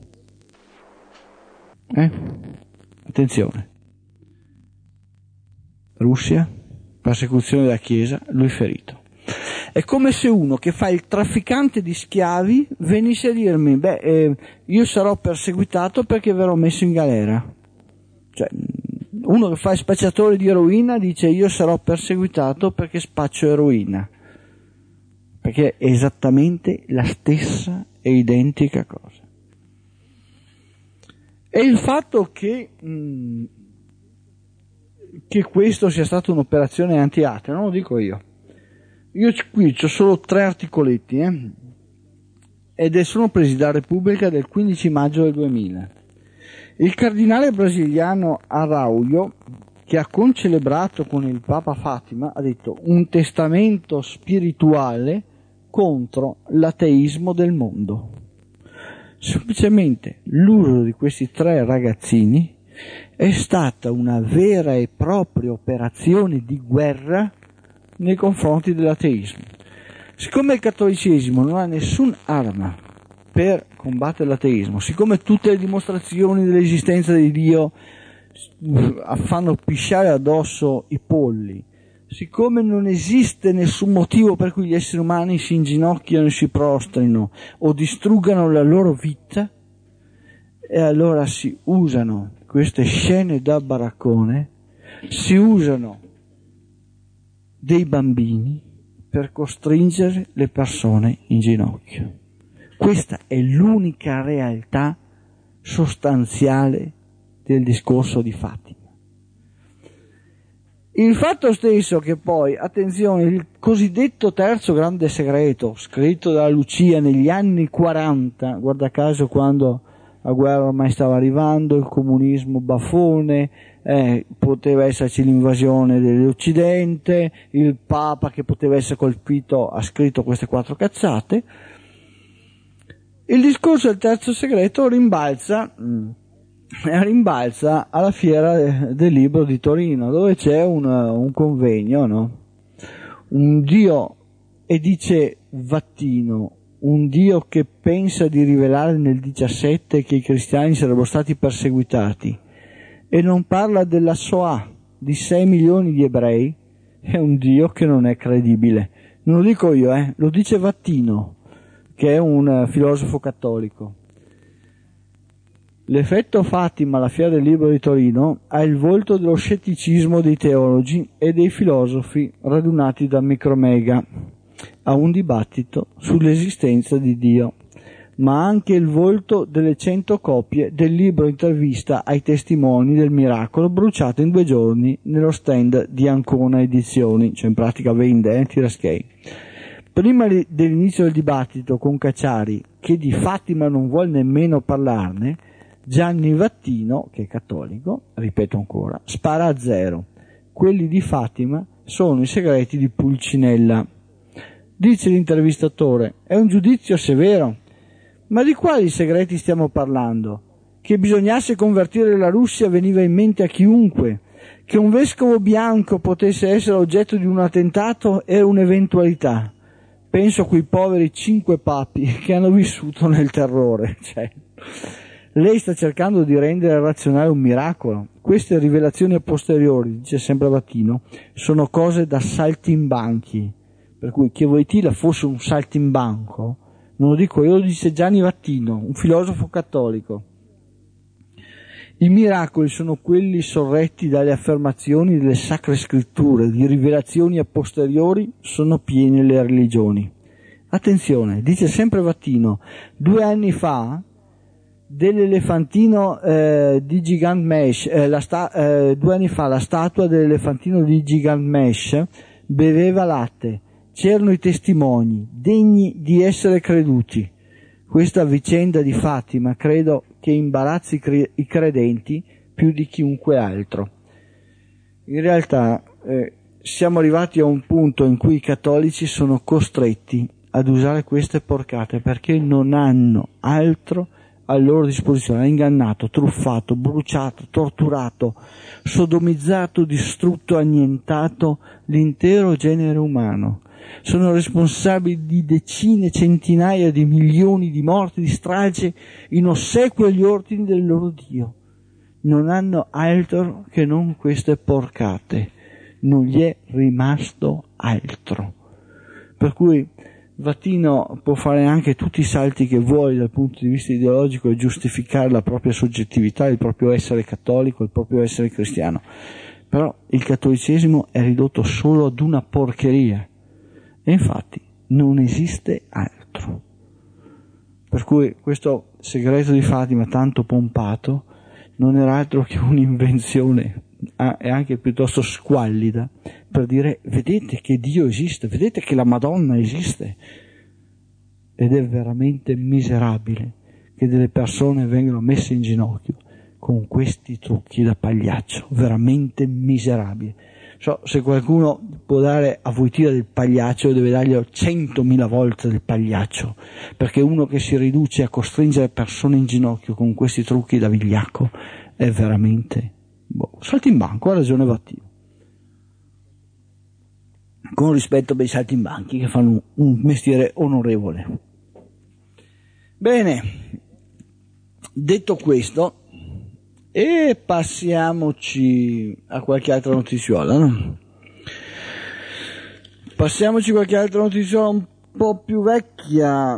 Eh? Attenzione. Russia, persecuzione della Chiesa, lui ferito. È come se uno che fa il trafficante di schiavi venisse a dirmi, beh, eh, io sarò perseguitato perché verrò messo in galera. Cioè, uno che fa il spacciatore di eroina dice io sarò perseguitato perché spaccio eroina, perché è esattamente la stessa e identica cosa. E il fatto che, mh, che questo sia stata un'operazione anti-atea non lo dico io. Io qui ho solo tre articoletti eh, ed sono presi da Repubblica del quindici maggio del duemila. Il cardinale brasiliano Araújo, che ha concelebrato con il Papa Fatima, ha detto un testamento spirituale contro l'ateismo del mondo. Semplicemente l'uso di questi tre ragazzini è stata una vera e propria operazione di guerra nei confronti dell'ateismo. Siccome il cattolicesimo non ha nessun arma per combattere l'ateismo, siccome tutte le dimostrazioni dell'esistenza di Dio fanno pisciare addosso i polli, siccome non esiste nessun motivo per cui gli esseri umani si inginocchiano e si prostrino o distruggano la loro vita, e allora si usano queste scene da baraccone, si usano dei bambini per costringere le persone in ginocchio. Questa è l'unica realtà sostanziale del discorso di Fatima. Il fatto stesso che poi, attenzione, il cosiddetto terzo grande segreto, scritto da Lucia negli anni quaranta, guarda caso quando la guerra ormai stava arrivando, il comunismo baffone, eh, poteva esserci l'invasione dell'Occidente, il Papa che poteva essere colpito ha scritto queste quattro cazzate. Il discorso del terzo segreto rimbalza, rimbalza alla fiera del libro di Torino, dove c'è un, un convegno, no? Un Dio, e dice Vattino, un Dio che pensa di rivelare nel diciassette che i cristiani sarebbero stati perseguitati e non parla della Shoah di sei milioni di ebrei, è un Dio che non è credibile. Non lo dico io, eh, lo dice Vattino, che è un filosofo cattolico. L'effetto Fatima alla Fiera del Libro di Torino ha il volto dello scetticismo dei teologi e dei filosofi radunati da Micromega a un dibattito sull'esistenza di Dio, ma anche il volto delle cento copie del libro intervista ai testimoni del miracolo bruciato in due giorni nello stand di Ancona Edizioni, cioè in pratica vende, eh, tiraschei. Prima dell'inizio del dibattito con Cacciari, che di Fatima non vuol nemmeno parlarne, Gianni Vattino, che è cattolico, ripeto ancora, spara a zero. Quelli di Fatima sono i segreti di Pulcinella. Dice l'intervistatore, è un giudizio severo. Ma di quali segreti stiamo parlando? Che bisognasse convertire la Russia veniva in mente a chiunque. Che un vescovo bianco potesse essere oggetto di un attentato è un'eventualità. Penso a quei poveri cinque papi che hanno vissuto nel terrore. Cioè, lei sta cercando di rendere razionale un miracolo. Queste rivelazioni a posteriori, dice sempre Vattino, sono cose da saltimbanchi. Per cui che Wojtyla fosse un saltimbanco, non lo dico io, lo dice Gianni Vattino, un filosofo cattolico. I miracoli sono quelli sorretti dalle affermazioni delle sacre scritture, di rivelazioni a posteriori sono piene le religioni. Attenzione, dice sempre Vattino, due anni fa dell'elefantino eh, di Gigantmesh, eh, la sta, eh, due anni fa la statua dell'elefantino di Gigantmesh beveva latte. C'erano i testimoni, degni di essere creduti. Questa vicenda di Fatima credo che imbarazzi i credenti più di chiunque altro. In realtà eh, siamo arrivati a un punto in cui i cattolici sono costretti ad usare queste porcate perché non hanno altro a loro disposizione. Ha ingannato, truffato, bruciato, torturato, sodomizzato, distrutto, annientato l'intero genere umano. Sono responsabili di decine, centinaia di milioni di morti, di strage, in ossequio agli ordini del loro Dio. Non hanno altro che non queste porcate. Non gli è rimasto altro. Per cui Vattino può fare anche tutti i salti che vuole dal punto di vista ideologico e giustificare la propria soggettività, il proprio essere cattolico, il proprio essere cristiano. Però il cattolicesimo è ridotto solo ad una porcheria. E infatti non esiste altro. Per cui questo segreto di Fatima tanto pompato non era altro che un'invenzione e anche piuttosto squallida per dire vedete che Dio esiste, vedete che la Madonna esiste. Ed è veramente miserabile che delle persone vengano messe in ginocchio con questi trucchi da pagliaccio, veramente miserabili. So, se qualcuno può dare a Wojtyla del pagliaccio, deve dargli centomila volte del pagliaccio, perché uno che si riduce a costringere persone in ginocchio con questi trucchi da vigliacco è veramente... Boh, saltimbanco, ha ragione Wojtyla. Con rispetto per i saltimbanchi che fanno un mestiere onorevole. Bene, detto questo, e passiamoci a qualche altra notiziola, no? Passiamoci a qualche altra notiziola un po' più vecchia.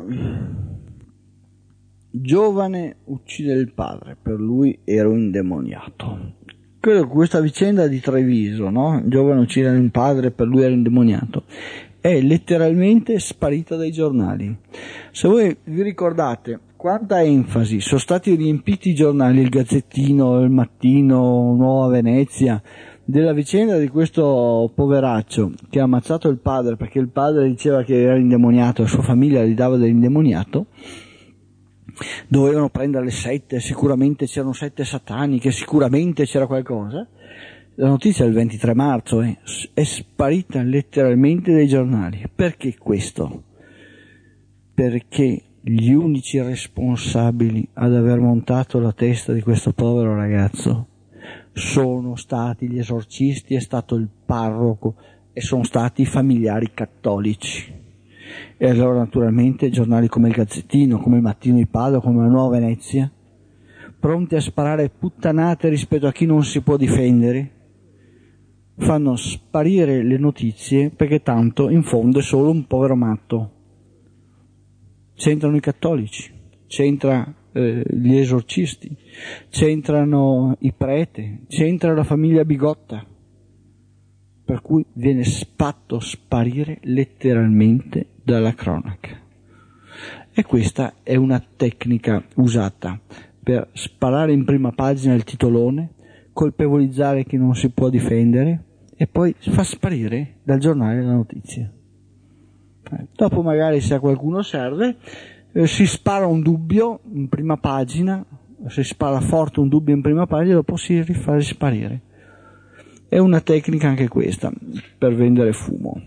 Giovane uccide il padre, per lui ero indemoniato. Credo che questa vicenda di Treviso, no? Giovane uccide il padre, per lui era indemoniato, è letteralmente sparita dai giornali. Se voi vi ricordate quanta enfasi sono stati riempiti i giornali, il Gazzettino, il Mattino, Nuova Venezia, della vicenda di questo poveraccio che ha ammazzato il padre perché il padre diceva che era indemoniato e sua famiglia gli dava dell'indemoniato. Dovevano prendere le sette, sicuramente c'erano sette sataniche, sicuramente c'era qualcosa. La notizia del ventitré marzo è, è sparita letteralmente dai giornali. Perché questo? Perché gli unici responsabili ad aver montato la testa di questo povero ragazzo sono stati gli esorcisti, è stato il parroco e sono stati i familiari cattolici. E allora naturalmente giornali come il Gazzettino, come il Mattino di Padova, come la Nuova Venezia, pronti a sparare puttanate rispetto a chi non si può difendere, fanno sparire le notizie perché tanto in fondo è solo un povero matto. C'entrano i cattolici, c'entra eh, gli esorcisti, c'entrano i prete, c'entra la famiglia Bigotta, per cui viene fatto sparire letteralmente dalla cronaca. E questa è una tecnica usata per sparare in prima pagina il titolone, colpevolizzare chi non si può difendere e poi fa sparire dal giornale la notizia. Eh, dopo magari, se a qualcuno serve, eh, si spara un dubbio in prima pagina, si spara forte un dubbio in prima pagina e dopo si rifà risparire. È una tecnica anche questa per vendere fumo.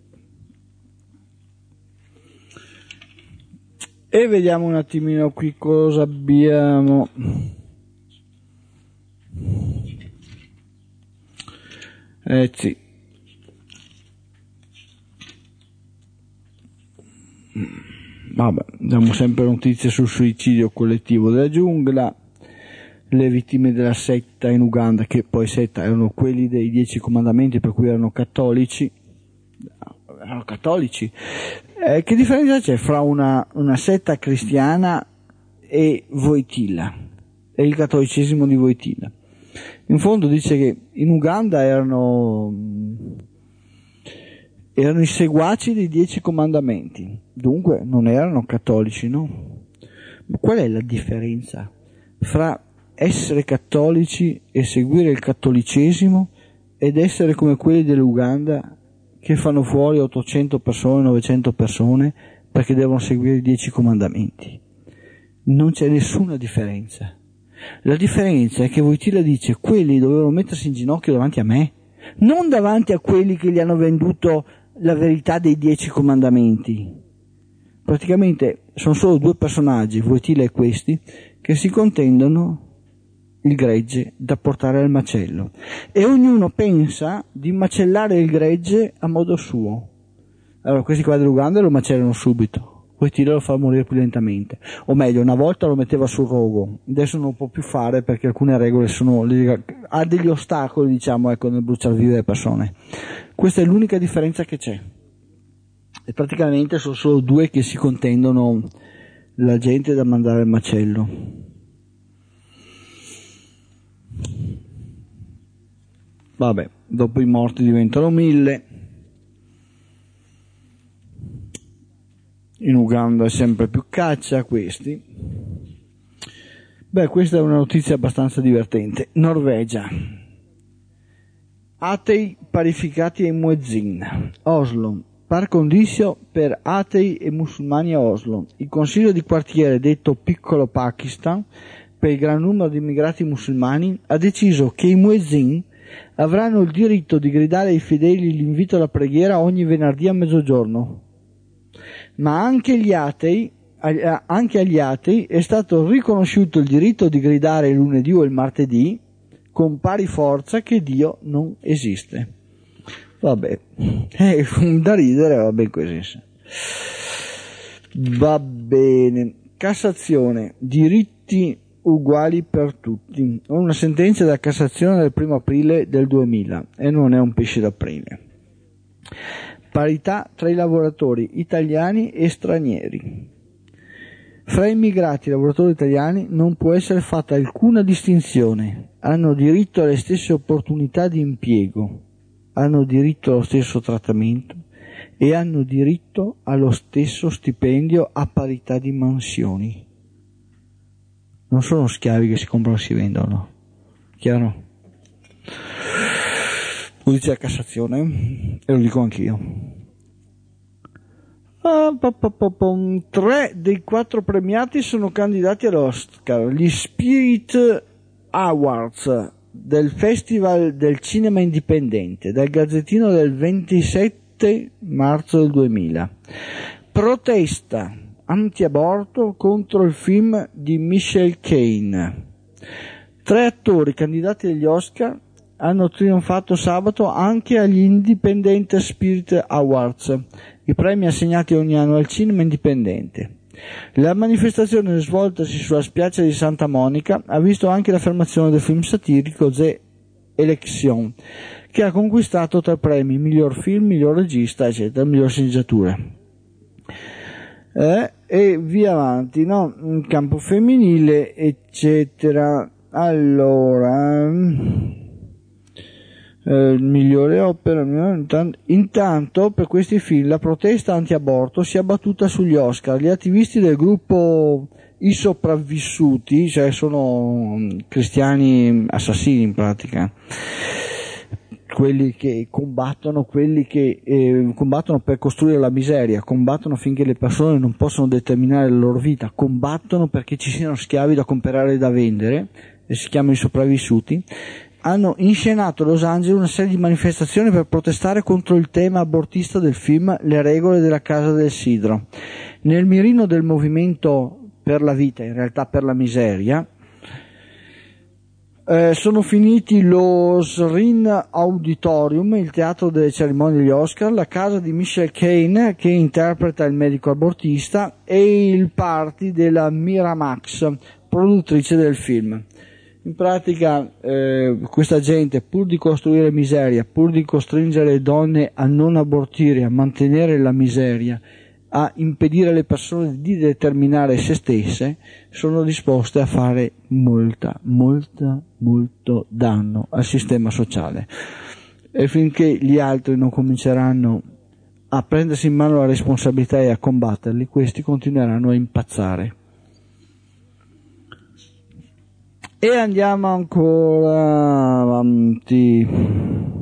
E vediamo un attimino qui cosa abbiamo. Eh sì. Vabbè, diamo sempre notizie sul suicidio collettivo della giungla. Le vittime della setta in Uganda, che poi setta erano quelli dei dieci comandamenti, per cui erano cattolici, erano cattolici. Eh, che differenza c'è fra una, una setta cristiana e Wojtyla, e il cattolicesimo di Wojtyla? In fondo dice che in Uganda erano, erano i seguaci dei dieci comandamenti, dunque non erano cattolici, no? Ma qual è la differenza fra essere cattolici e seguire il cattolicesimo ed essere come quelli dell'Uganda che fanno fuori ottocento persone, novecento persone perché devono seguire i dieci comandamenti? Non c'è nessuna differenza. La differenza è che Wojtyla dice: quelli dovevano mettersi in ginocchio davanti a me, non davanti a quelli che gli hanno venduto la verità dei dieci comandamenti. Praticamente sono solo due personaggi, Wojtyla e questi, che si contendono il gregge da portare al macello, e ognuno pensa di macellare il gregge a modo suo. Allora questi qua dell'Uganda lo macellano subito, Wojtyla lo fa morire più lentamente, o meglio, una volta lo metteva sul rogo, adesso non lo può più fare perché alcune regole sono, ha degli ostacoli, diciamo, ecco, nel bruciare vive le persone. Questa è l'unica differenza che c'è, e praticamente sono solo due che si contendono la gente da mandare al macello. Vabbè, dopo i morti diventano mille. In Uganda è sempre più caccia a questi. Beh, questa è una notizia abbastanza divertente. Norvegia. Atei parificati ai muezzin. Oslo. Par condicio per atei e musulmani a Oslo. Il consiglio di quartiere, detto Piccolo Pakistan, per il gran numero di immigrati musulmani, ha deciso che i muezzin avranno il diritto di gridare ai fedeli l'invito alla preghiera ogni venerdì a mezzogiorno. Ma anche, gli atei, anche agli atei è stato riconosciuto il diritto di gridare il lunedì o il martedì con pari forza che Dio non esiste. Vabbè, è da ridere, va bene così. Va bene. Cassazione, diritti uguali per tutti. Una sentenza della Cassazione del primo aprile del duemila e non è un pesce d'aprile. Parità tra i lavoratori italiani e stranieri. Fra immigrati e lavoratori italiani non può essere fatta alcuna distinzione. Hanno diritto alle stesse opportunità di impiego, hanno diritto allo stesso trattamento e hanno diritto allo stesso stipendio a parità di mansioni. Non sono schiavi che si comprano e si vendono, chiaro? Lo dice la Cassazione e lo dico anch'io. Ah, pa, pa, pa, pa. Tre dei quattro premiati sono candidati all'Oscar, gli Spirit Awards del Festival del Cinema Indipendente, dal Gazzettino del ventisette marzo del duemila. Protesta anti-aborto contro il film di Michael Caine. Tre attori candidati agli Oscar hanno trionfato sabato anche agli Independent Spirit Awards, i premi assegnati ogni anno al cinema indipendente. La manifestazione svoltasi sulla spiaggia di Santa Monica ha visto anche l'affermazione del film satirico The Election, che ha conquistato tre premi: miglior film, miglior regista, eccetera, miglior sceneggiatura. Eh, e via avanti, no? In campo femminile, eccetera. Allora, eh, migliore opera. Intanto, intanto, per questi film, la protesta anti-aborto si è abbattuta sugli Oscar. Gli attivisti del gruppo I Sopravvissuti, cioè sono cristiani assassini in pratica, quelli che combattono, quelli che eh, combattono per costruire la miseria, combattono finché le persone non possono determinare la loro vita, combattono perché ci siano schiavi da comprare e da vendere, e si chiamano I Sopravvissuti, hanno inscenato a Los Angeles una serie di manifestazioni per protestare contro il tema abortista del film Le regole della Casa del Sidro. Nel mirino del movimento per la vita, in realtà per la miseria, Eh, sono finiti lo Srin Auditorium, il teatro delle cerimonie degli Oscar, la casa di Michael Caine che interpreta il medico abortista e il party della Miramax, produttrice del film. In pratica eh, questa gente, pur di costruire miseria, pur di costringere le donne a non abortire, a mantenere la miseria, a impedire alle persone di determinare se stesse, sono disposte a fare molta, molta, molto danno al sistema sociale. E finché gli altri non cominceranno a prendersi in mano la responsabilità e a combatterli, questi continueranno a impazzare. E andiamo ancora avanti.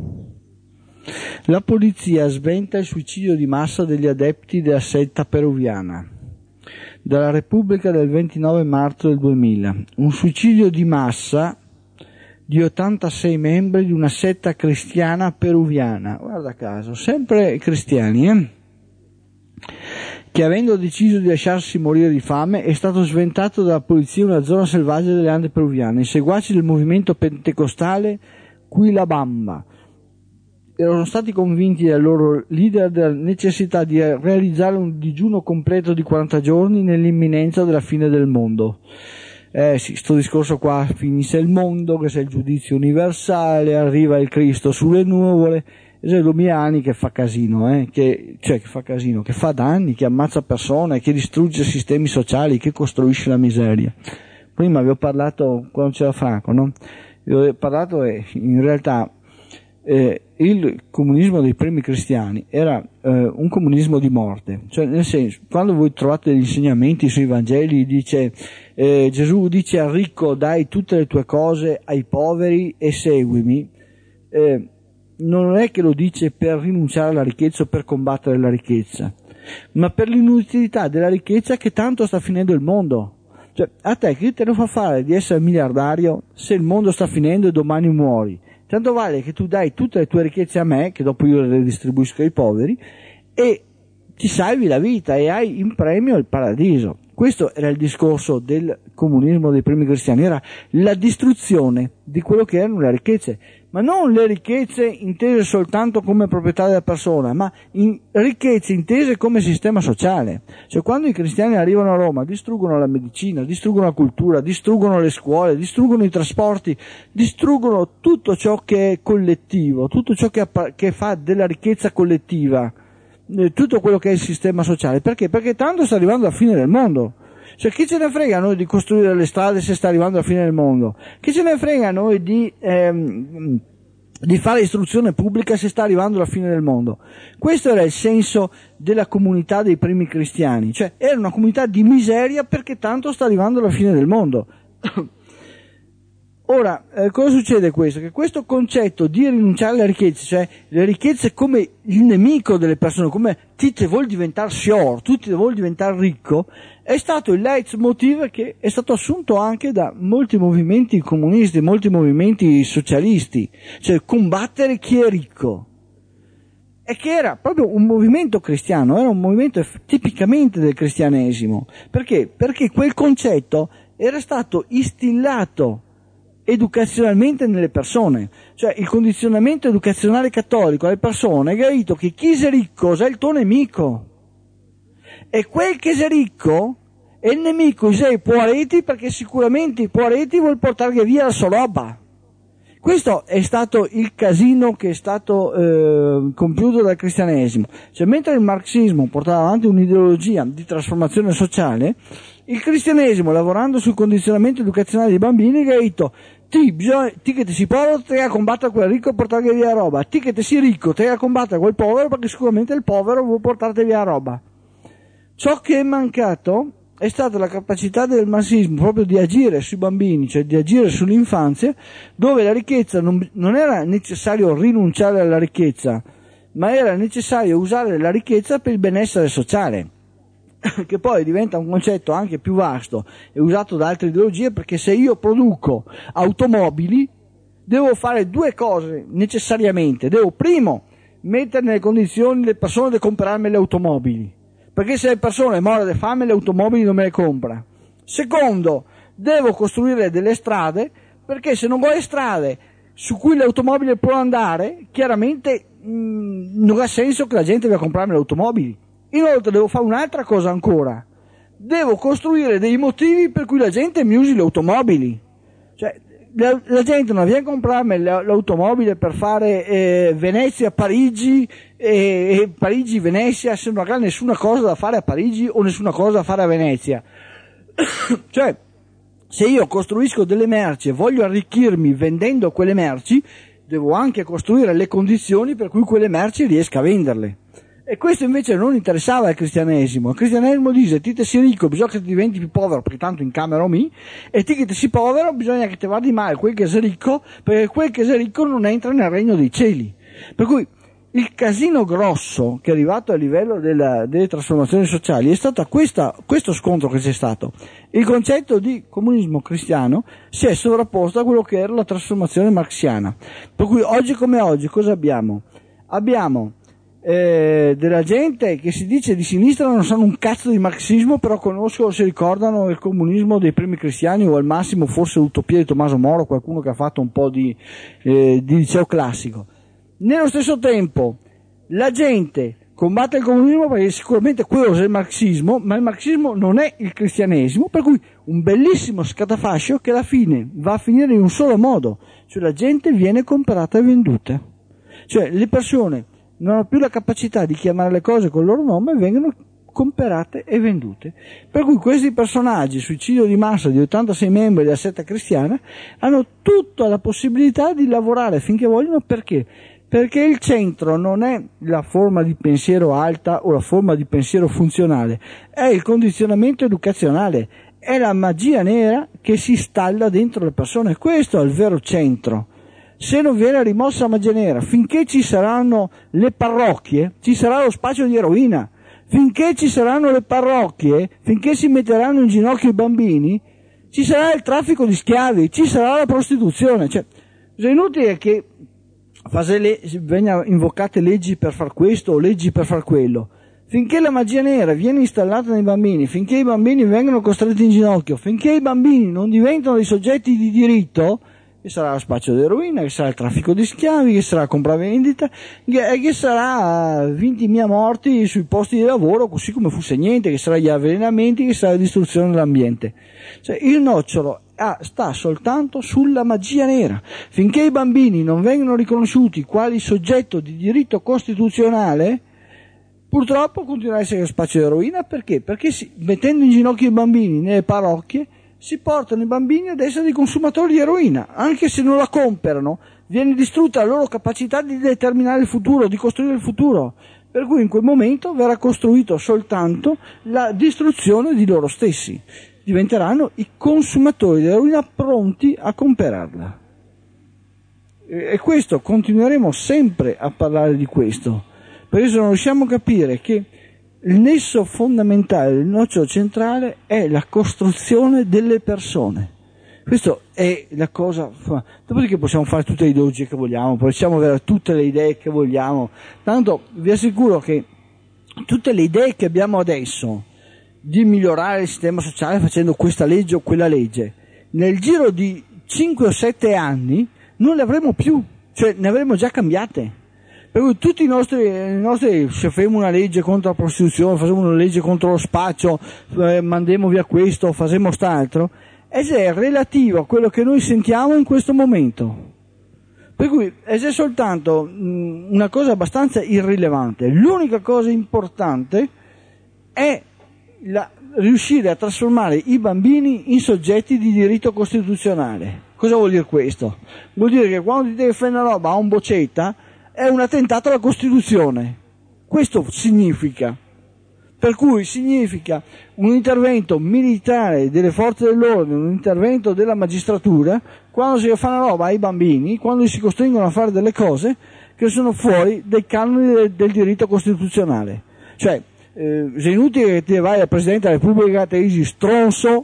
La polizia sventa il suicidio di massa degli adepti della setta peruviana. Dalla Repubblica del ventinove marzo del duemila. Un suicidio di massa di ottantasei membri di una setta cristiana peruviana. Guarda caso, sempre cristiani, eh? Che avendo deciso di lasciarsi morire di fame è stato sventato dalla polizia in una zona selvaggia delle Ande peruviane. I seguaci del movimento pentecostale Quilabamba erano stati convinti dal loro leader della necessità di realizzare un digiuno completo di quaranta giorni nell'imminenza della fine del mondo. Eh sì, sto discorso qua, finisce il mondo, che c'è il giudizio universale, arriva il Cristo sulle nuvole, e c'è Lumiani che fa casino, eh, che, cioè che fa casino, che fa danni, che ammazza persone, che distrugge sistemi sociali, che costruisce la miseria. Prima vi ho parlato, quando c'era Franco, no? Vi ho parlato e in realtà Eh, il comunismo dei primi cristiani era eh, un comunismo di morte, cioè nel senso, quando voi trovate gli insegnamenti sui Vangeli, dice eh, Gesù dice al ricco dai tutte le tue cose ai poveri e seguimi, eh, non è che lo dice per rinunciare alla ricchezza o per combattere la ricchezza, ma per l'inutilità della ricchezza che tanto sta finendo il mondo. Cioè, a te che te lo fa fare di essere miliardario se il mondo sta finendo e domani muori? Tanto vale che tu dai tutte le tue ricchezze a me, che dopo io le distribuisco ai poveri, e ti salvi la vita e hai in premio il paradiso. Questo era il discorso del comunismo dei primi cristiani, era la distruzione di quello che erano le ricchezze, ma non le ricchezze intese soltanto come proprietà della persona, ma in ricchezze intese come sistema sociale. Cioè, quando i cristiani arrivano a Roma distruggono la medicina, distruggono la cultura, distruggono le scuole, distruggono i trasporti, distruggono tutto ciò che è collettivo, tutto ciò che, che fa della ricchezza collettiva, tutto quello che è il sistema sociale. Perché? Perché tanto sta arrivando la fine del mondo. Cioè, chi ce ne frega a noi di costruire le strade se sta arrivando la fine del mondo? Chi ce ne frega a noi di, ehm, di fare istruzione pubblica se sta arrivando la fine del mondo? Questo era il senso della comunità dei primi cristiani. Cioè, era una comunità di miseria perché tanto sta arrivando la fine del mondo. Ora, eh, cosa succede questo? Che questo concetto di rinunciare alle ricchezze, cioè le ricchezze come il nemico delle persone, come ti te vuoi diventare signor, tu ti vuoi diventare ricco, è stato il leitmotiv che è stato assunto anche da molti movimenti comunisti, molti movimenti socialisti, cioè combattere chi è ricco. E che era proprio un movimento cristiano, era un movimento tipicamente del cristianesimo. Perché? Perché quel concetto era stato instillato educazionalmente nelle persone, cioè il condizionamento educazionale cattolico alle persone ha capito che chi è ricco è il tuo nemico e quel che è ricco è il nemico sei povereti, perché sicuramente i povereti vuol portare via la sua roba. Questo è stato il casino che è stato eh, compiuto dal cristianesimo. Cioè, mentre il marxismo portava avanti un'ideologia di trasformazione sociale, il cristianesimo, lavorando sul condizionamento educazionale dei bambini, ha detto: ti, bisogna, ti che ti si povero, te a combattere quel ricco e portare via la roba, ti che ti si ricco, te a combattere quel povero, perché sicuramente il povero vuole portarti via la roba. Ciò che è mancato è stata la capacità del marxismo proprio di agire sui bambini, cioè di agire sull'infanzia, dove la ricchezza non, non era necessario rinunciare alla ricchezza, ma era necessario usare la ricchezza per il benessere sociale, che poi diventa un concetto anche più vasto e usato da altre ideologie, perché se io produco automobili devo fare due cose necessariamente. Devo primo mettere nelle condizioni le persone di comprarmi le automobili, perché se le persone muoiono di fame le automobili non me le compra. Secondo, devo costruire delle strade, perché se non ho le strade su cui le automobili possono andare, chiaramente mh, non ha senso che la gente vada a comprarmi le automobili. Inoltre devo fare un'altra cosa ancora, devo costruire dei motivi per cui la gente mi usi le automobili. Cioè, la, la gente non viene a comprarmi l'automobile per fare eh, Venezia-Parigi e, e Parigi-Venezia se non ha nessuna cosa da fare a Parigi o nessuna cosa da fare a Venezia. Cioè, se io costruisco delle merci e voglio arricchirmi vendendo quelle merci, devo anche costruire le condizioni per cui quelle merci riesca a venderle. E questo invece non interessava al cristianesimo. Il cristianesimo dice: ti te sei ricco, bisogna che ti diventi più povero, perché tanto in camera mi, e ti che ti sei povero, bisogna che ti vada male quel che sei ricco, perché quel che sei ricco non entra nel regno dei cieli. Per cui il casino grosso che è arrivato a livello della, delle trasformazioni sociali è stato questa, questo scontro che c'è stato. Il concetto di comunismo cristiano si è sovrapposto a quello che era la trasformazione marxiana. Per cui oggi come oggi cosa abbiamo? Abbiamo Eh, della gente che si dice di sinistra, non sanno un cazzo di marxismo, però conoscono, si ricordano il comunismo dei primi cristiani, o al massimo forse l'utopia di Tommaso Moro, qualcuno che ha fatto un po' di, eh, di liceo classico. Nello stesso tempo la gente combatte il comunismo perché sicuramente quello è il marxismo, ma il marxismo non è il cristianesimo, per cui un bellissimo scatafascio che alla fine va a finire in un solo modo, cioè la gente viene comprata e venduta, cioè le persone non hanno più la capacità di chiamare le cose col loro nome e vengono comprate e vendute. Per cui questi personaggi, suicidio di massa di ottantasei membri della setta cristiana, hanno tutta la possibilità di lavorare finché vogliono. Perché? Perché il centro non è la forma di pensiero alta o la forma di pensiero funzionale, è il condizionamento educazionale, è la magia nera che si installa dentro le persone. Questo è il vero centro. Se non viene rimossa la magia nera, finché ci saranno le parrocchie, ci sarà lo spaccio di eroina. finché ci saranno le parrocchie, finché si metteranno in ginocchio i bambini, ci sarà il traffico di schiavi, ci sarà la prostituzione. Cioè, è inutile che vengano invocate leggi per far questo o leggi per far quello. Finché la magia nera viene installata nei bambini, finché i bambini vengono costretti in ginocchio, finché i bambini non diventano dei soggetti di diritto, che sarà lo spaccio di eroina, che sarà il traffico di schiavi, che sarà compravendita, che, che sarà ventimila morti sui posti di lavoro, così come fosse niente, che sarà gli avvelenamenti, che sarà la distruzione dell'ambiente. Cioè, il nocciolo ah, sta soltanto sulla magia nera. Finché i bambini non vengono riconosciuti quali soggetto di diritto costituzionale, purtroppo continuerà a essere lo spaccio di eroina. Perché? Perché si, mettendo in ginocchio i bambini nelle parrocchie, si portano i bambini ad essere dei consumatori di eroina. Anche se non la comprano, viene distrutta la loro capacità di determinare il futuro, di costruire il futuro. Per cui in quel momento verrà costruito soltanto la distruzione di loro stessi. Diventeranno i consumatori di eroina pronti a comprarla. E questo, continueremo sempre a parlare di questo, perché se non riusciamo a capire che il nesso fondamentale, il nocciolo centrale è la costruzione delle persone. Questa è la cosa. Dopodiché possiamo fare tutte le ideologie che vogliamo, possiamo avere tutte le idee che vogliamo. Tanto vi assicuro che tutte le idee che abbiamo adesso di migliorare il sistema sociale facendo questa legge o quella legge, nel giro di cinque o sette anni non le avremo più, cioè ne avremo già cambiate. Per cui tutti i nostri, i nostri, se facciamo una legge contro la prostituzione, facciamo una legge contro lo spaccio, eh, mandiamo via questo, facciamo st'altro, ed è relativo a quello che noi sentiamo in questo momento. Per cui è soltanto mh, una cosa abbastanza irrilevante. L'unica cosa importante è la, riuscire a trasformare i bambini in soggetti di diritto costituzionale. Cosa vuol dire questo? Vuol dire che quando ti devi fare una roba a un boccetta, è un attentato alla Costituzione. Questo significa. Per cui significa un intervento militare delle forze dell'ordine, un intervento della magistratura, quando si fa una roba ai bambini, quando si costringono a fare delle cose che sono fuori dai canoni del, del diritto costituzionale. Cioè, eh, è inutile che ti vai al Presidente della Repubblica e ti dici stronzo,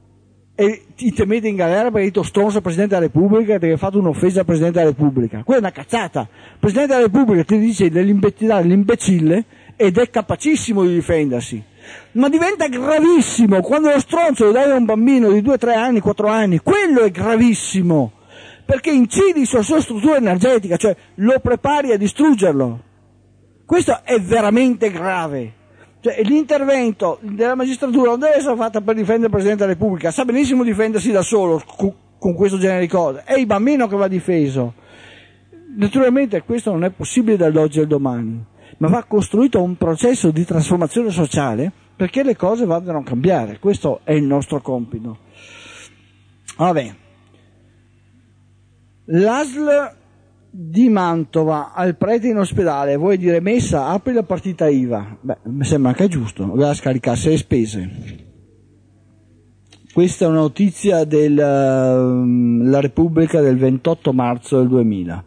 e ti te metti in galera perché hai detto stronzo al Presidente della Repubblica e ti hai fatto un'offesa al Presidente della Repubblica. Quella è una cazzata. Il Presidente della Repubblica ti dice dell'imbecillare l'imbecille ed è capacissimo di difendersi. Ma diventa gravissimo quando lo stronzo lo dai a un bambino di due, tre anni, quattro anni. Quello è gravissimo, perché incidi sulla sua struttura energetica, cioè lo prepari a distruggerlo. Questo è veramente grave. Cioè, l'intervento della magistratura non deve essere fatto per difendere il Presidente della Repubblica, sa benissimo difendersi da solo con, con questo genere di cose, è il bambino che va difeso. Naturalmente questo non è possibile dall'oggi al domani, ma va costruito un processo di trasformazione sociale perché le cose vadano a cambiare. Questo è il nostro compito. Vabbè, l'A S L di Mantova al prete in ospedale, vuoi dire messa, apri la partita I V A. Beh, mi sembra anche giusto, doveva scaricarsi le spese. Questa è una notizia della uh, Repubblica del ventotto marzo del duemila.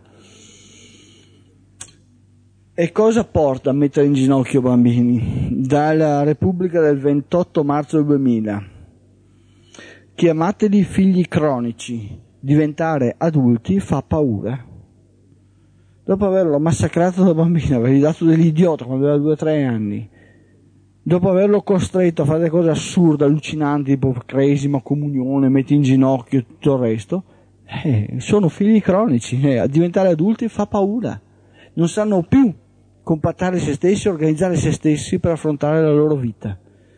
E cosa porta a mettere in ginocchio bambini? Dalla Repubblica del ventotto marzo del duemila. Chiamateli figli cronici, diventare adulti fa paura. Dopo averlo massacrato da bambino, avergli dato dell'idiota quando aveva due o tre anni, dopo averlo costretto a fare delle cose assurde, allucinanti, tipo cresima, comunione, metti in ginocchio e tutto il resto, eh, sono figli cronici, eh, a diventare adulti fa paura. Non sanno più compattare se stessi, organizzare se stessi per affrontare la loro vita.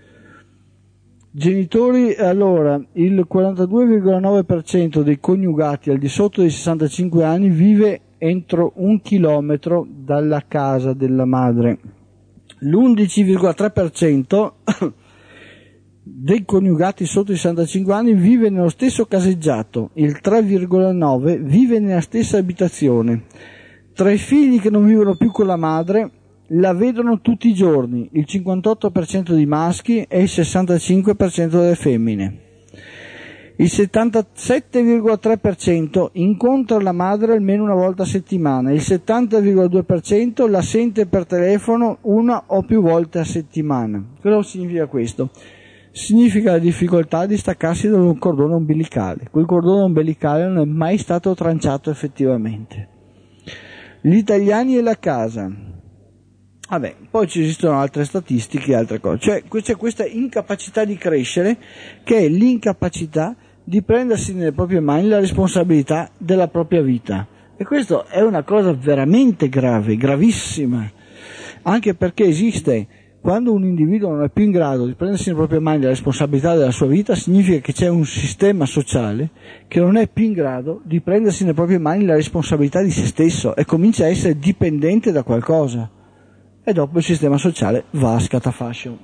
Genitori, allora, il quarantadue virgola nove per cento dei coniugati al di sotto dei sessantacinque anni vive entro un chilometro dalla casa della madre. L'undici virgola tre per cento dei coniugati sotto i sessantacinque anni vive nello stesso caseggiato, il tre virgola nove per cento vive nella stessa abitazione. Tra i figli che non vivono più con la madre la vedono tutti i giorni, il cinquantotto per cento dei maschi e il sessantacinque per cento delle femmine. Il settantasette virgola tre per cento incontra la madre almeno una volta a settimana, il settanta virgola due per cento la sente per telefono una o più volte a settimana. Cosa significa questo? Significa la difficoltà di staccarsi da un cordone ombelicale. Quel cordone ombelicale non è mai stato tranciato effettivamente. Gli italiani e la casa. Vabbè, poi ci esistono altre statistiche e altre cose. Cioè c'è questa incapacità di crescere, che è l'incapacità di prendersi nelle proprie mani la responsabilità della propria vita. E questo è una cosa veramente grave, gravissima, anche perché esiste, quando un individuo non è più in grado di prendersi nelle proprie mani la responsabilità della sua vita, significa che c'è un sistema sociale che non è più in grado di prendersi nelle proprie mani la responsabilità di se stesso e comincia a essere dipendente da qualcosa. E dopo il sistema sociale va a scatafascio.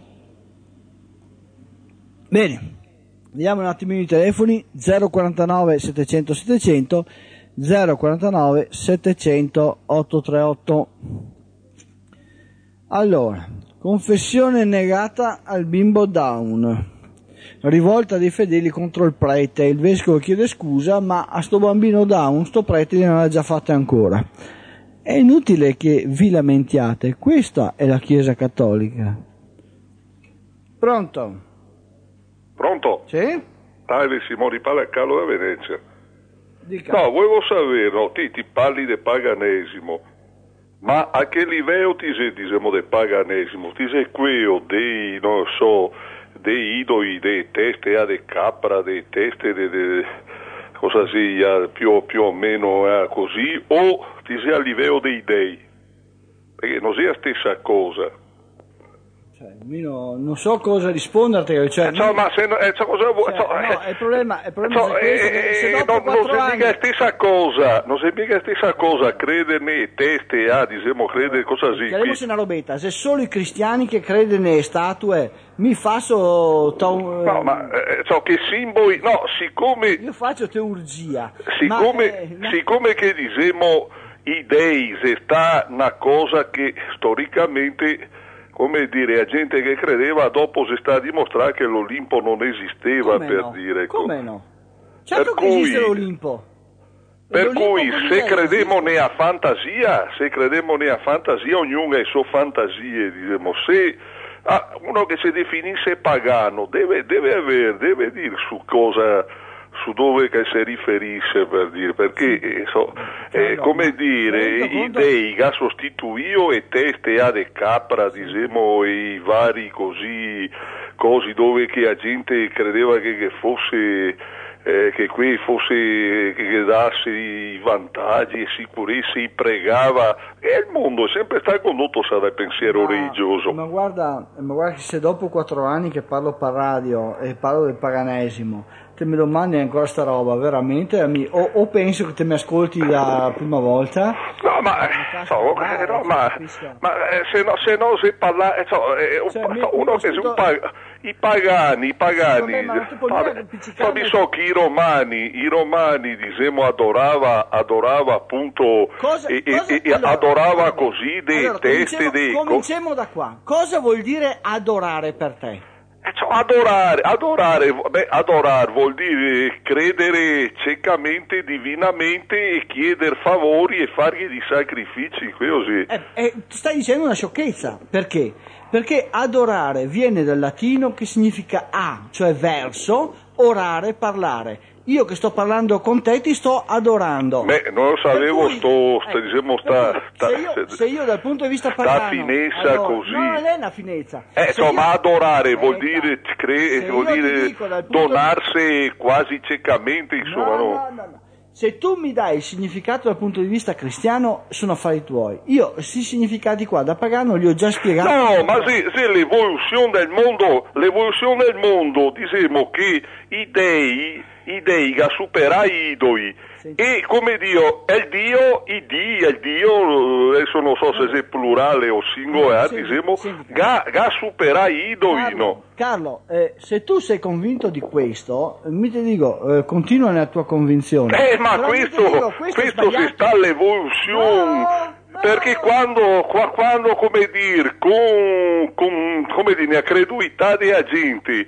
Bene. Vediamo un attimino i telefoni. Zero quarantanove settecento settecento, zero quarantanove settecento ottocentotrentanotto. Allora, confessione negata al bimbo Down, rivolta dei fedeli contro il prete. Il vescovo chiede scusa, ma a sto bambino Down sto prete non l'ha già fatta ancora. È inutile che vi lamentiate, questa è la Chiesa Cattolica. Pronto? Pronto? Sì? Dai, Simone, parla a Carlo da Venezia. Dica. No, volevo sapere, no, ti, ti parli del paganesimo, ma a che livello ti sei, diciamo, del paganesimo? Ti sei quello dei, non so, dei idoli, dei teste a de capra, dei teste de, de cosa sia, più, più o meno eh, così, o ti sei a livello dei dei? Perché non sia la stessa cosa. Cioè, io non so cosa risponderti, cioè, eh, cioè, ma se no, eh, cioè, cosa vuoi? Cioè, Cioè, no, il problema, il problema cioè, è questo, eh, che se dopo non, non quattro sei anni... mica la stessa cosa, non sei mica la stessa cosa, credere nei teste, ah, diciamo, credere cosa sì. Chiariamoci una robetta, se solo i cristiani che credono nelle statue mi faccio... To- No, ma eh, so che simboli, no, siccome... Io faccio teurgia. Siccome, ma, eh, no. siccome che diciamo i dei se sta una cosa che storicamente... come dire, a gente che credeva, dopo si sta a dimostrare che l'Olimpo non esisteva, come per no? dire. Come no? Certo per che cui, esiste l'Olimpo. Per L'Olimpo cui se esiste. credemo nella fantasia, se credemo nella fantasia, ognuno ha le sue fantasie, diciamo. Se ah, uno che si definisse pagano deve, deve avere, deve dire su cosa, su dove che si riferisce, per dire, perché eh, so, eh, come dire, i dei che ha sostituito e teste a de capra, diciamo, i vari così, cosi dove che la gente credeva che, che fosse, eh, che qui fosse, che, che dasse i vantaggi e sicurezza, si pregava, e il mondo è sempre stato condotto sa, dal pensiero ma, religioso. Ma guarda, ma guarda che se dopo quattro anni che parlo per radio e parlo del paganesimo, te mi domandi ancora sta roba, veramente? O, o penso che te mi ascolti la prima volta? No, ma, so, eh, no, ma, ma eh, se no, se no si parla, eh, so, eh, cioè, un, mi, so, uno mi che si scuso... paga, i pagani, i pagani, sì, vabbè, vabbè, so, mi so che i romani, i romani, diciamo, adorava, adorava appunto, cosa, e, cosa, e, allora, adorava allora, così dei allora, teste dei... Cominciamo da qua, cosa vuol dire adorare per te? Eh, cioè, adorare, adorare, beh, adorare vuol dire credere ciecamente, divinamente e chiedere favori e fargli di sacrifici, così. Eh, eh, stai dicendo una sciocchezza, perché? Perché adorare viene dal latino che significa a, cioè verso, orare, parlare. Io che sto parlando con te ti sto adorando. Beh, non lo sapevo, cui, sto, sta, eh, diciamo, sta, sta, se, io, se io dal punto di vista pagano... sta finezza allora, così. No, non è una finezza. Eh, insomma, io, adorare vuol eh, dire, cre, vuol dire dico, donarsi di... quasi ciecamente, insomma, no? No, no, no, no. Se tu mi dai il significato dal punto di vista cristiano, sono affari tuoi. Io, questi significati qua da pagano li ho già spiegati. No, ma se, se l'evoluzione del mondo, l'evoluzione del mondo, diciamo che i dei, i dei che supera i idoli, senti. E come Dio, è il Dio, i Dì, è il Dio, adesso non so se è plurale o singolare, no, diciamo, che supera i idoli, Carlo, no? Carlo, eh, se tu sei convinto di questo, mi ti dico, eh, continua nella tua convinzione. Eh, ma però questo, dico, questo questo si sta all'evoluzione, no, no. perché quando, quando, come dire, con, con come dire, la credulità della gente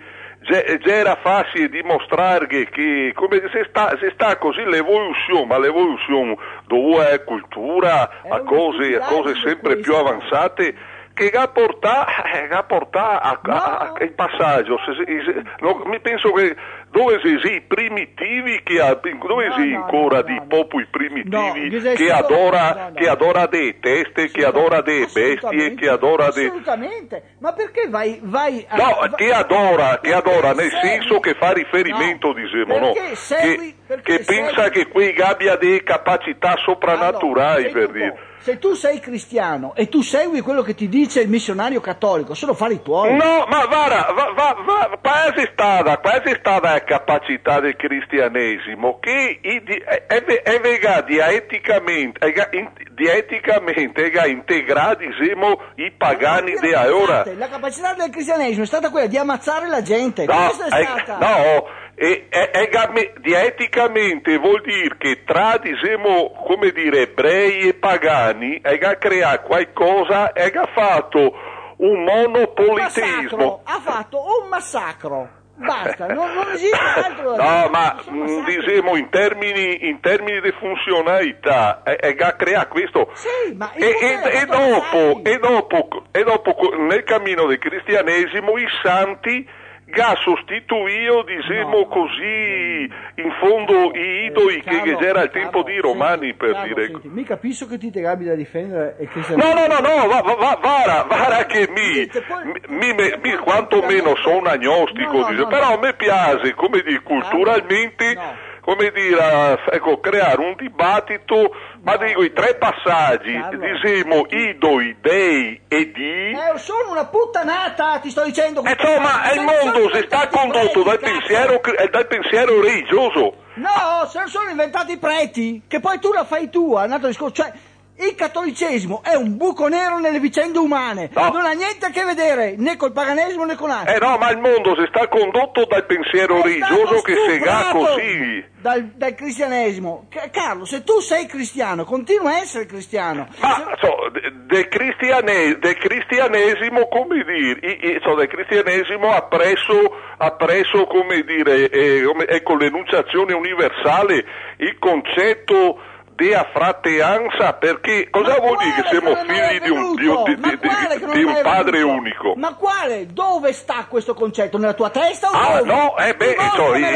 già era facile dimostrare che, che come se sta, se sta così l'evoluzione, ma l'evoluzione dove è cultura, a cose, a cose sempre più avanzate, che ha portato, ha portato a, a, a, a, il passaggio. Se, se, no, mi penso che dove si i primitivi che ha, dove no, si no, ancora no, di no, popoli primitivi no, che scusa, adora no, no. che adora dei teste, che adora dei bestie, che adora dei assolutamente, ma perché vai vai a, no, va, che adora, che adora nel segui, senso che fa riferimento, no, diciamo, no, segui, che, che pensa che qui abbia delle capacità soprannaturali, allora, per dire. Se tu sei cristiano e tu segui quello che ti dice il missionario cattolico, sono affari tuoi. No, ma guarda, va, va, va, quasi stata, quasi stata la capacità del cristianesimo che è, è, è vega dieticamente, è, dieticamente è integrati diciamo, i pagani di ora. La capacità del cristianesimo è stata quella di ammazzare la gente. No, Questa è, è stata. No, e, e, e, dieticamente vuol dire che tra diciamo, come dire, ebrei e pagani ha creato qualcosa, ha fatto un monopolitismo. Ha fatto un massacro. Basta, non, non esiste altro. No, ma mh, diciamo in termini, in termini di funzionalità, ha creato questo. Sì, ma e, e, e, dopo, e, dopo, e dopo, nel cammino del cristianesimo, i santi ha sostituito, diciamo no, così, in fondo i idoli eh, che c'era al tempo dei romani, senti, per Carlo, dire. Senti, mi capisco che ti te gabi da difendere e che sei... No, no, no, no, va, va, vara, vara che mi, mi, mi, mi quantomeno sono agnostico, no, no, no, però no. a me piace, come dire, culturalmente... No. come dire, ecco, creare un dibattito, ma no, dico i tre passaggi, diciamo idoli, dei e di... Eh, sono una puttanata, ti sto dicendo... Eh, insomma, il mondo si sta condotto dal pensiero, dal pensiero religioso. No, se sono inventati i preti, che poi tu la fai tua, è un altro discorso, cioè... Il cattolicesimo è un buco nero nelle vicende umane, no. non ha niente a che vedere né col paganesimo né con altro. Eh no, ma il mondo si sta condotto dal pensiero è religioso che sega così. Dal, dal cristianesimo. Carlo, se tu sei cristiano, continua a essere cristiano. Ma se... so, del, cristiane, del cristianesimo, come dire, so, del cristianesimo ha preso, ha preso come dire, eh, come, ecco, l'enunciazione universale, il concetto di affraternanza, perché cosa vuol dire che siamo figli di un, di un, di, di, di, di un padre venuto? unico? Ma quale? Dove sta questo concetto? Nella tua testa o ah, dove? no, eh beh, so, i, no,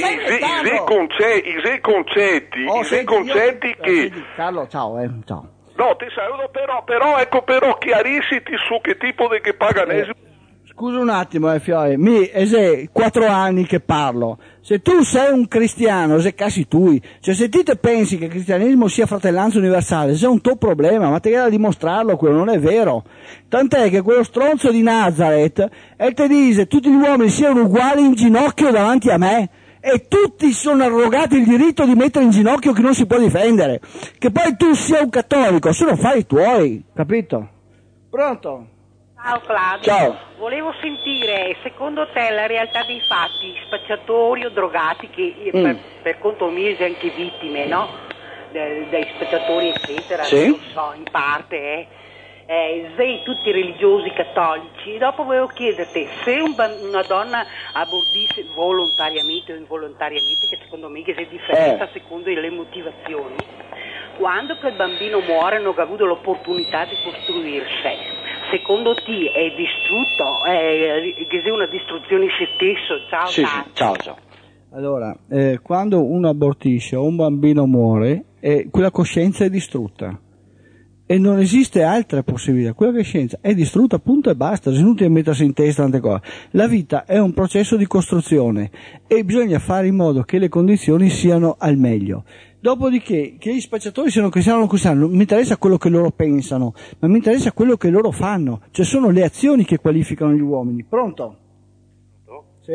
i, i, concetti, i concetti, oh, i senti, concetti io, che... Senti, Carlo, ciao, eh, ciao. No, ti saluto, però, però, ecco, però, chiarissiti su che tipo di che paganesimo... Eh. Scusa un attimo, eh, Fiore, mi è quattro anni che parlo. Se tu sei un cristiano, se casi tu, cioè se ti te pensi che il cristianesimo sia fratellanza universale, se è un tuo problema, ma te viene a dimostrarlo, quello non è vero. Tant'è che quello stronzo di Nazareth, e te dice tutti gli uomini siano uguali in ginocchio davanti a me, e tutti sono arrogati il diritto di mettere in ginocchio chi non si può difendere. Che poi tu sia un cattolico, sono affari tuoi, capito? Pronto? Ciao Claudio, Ciao. Volevo sentire, secondo te la realtà dei fatti, spacciatori o drogati, che mm. per, per conto mio sono anche vittime, no? De, dei spacciatori eccetera, sì. non so, in parte, eh. Eh, sei tutti religiosi cattolici. Dopo volevo chiederti, se un, una donna abortisce volontariamente o involontariamente, che secondo me che c'è differenza eh. secondo le motivazioni, quando quel bambino muore non ha avuto l'opportunità di costruirsi, secondo te è distrutto, è, è una distruzione in se stesso? Ciao, sì, sì. ciao, ciao. Allora, eh, quando uno abortisce o un bambino muore, eh, quella coscienza è distrutta e non esiste altra possibilità. Quella coscienza è distrutta, punto e basta. È inutile mettersi in testa tante cose. La vita è un processo di costruzione e bisogna fare in modo che le condizioni siano al meglio. Dopodiché, che gli spacciatori siano cristiani o non cristiani, non mi interessa quello che loro pensano, ma mi interessa quello che loro fanno. Cioè sono le azioni che qualificano gli uomini. Pronto? Pronto? Sì?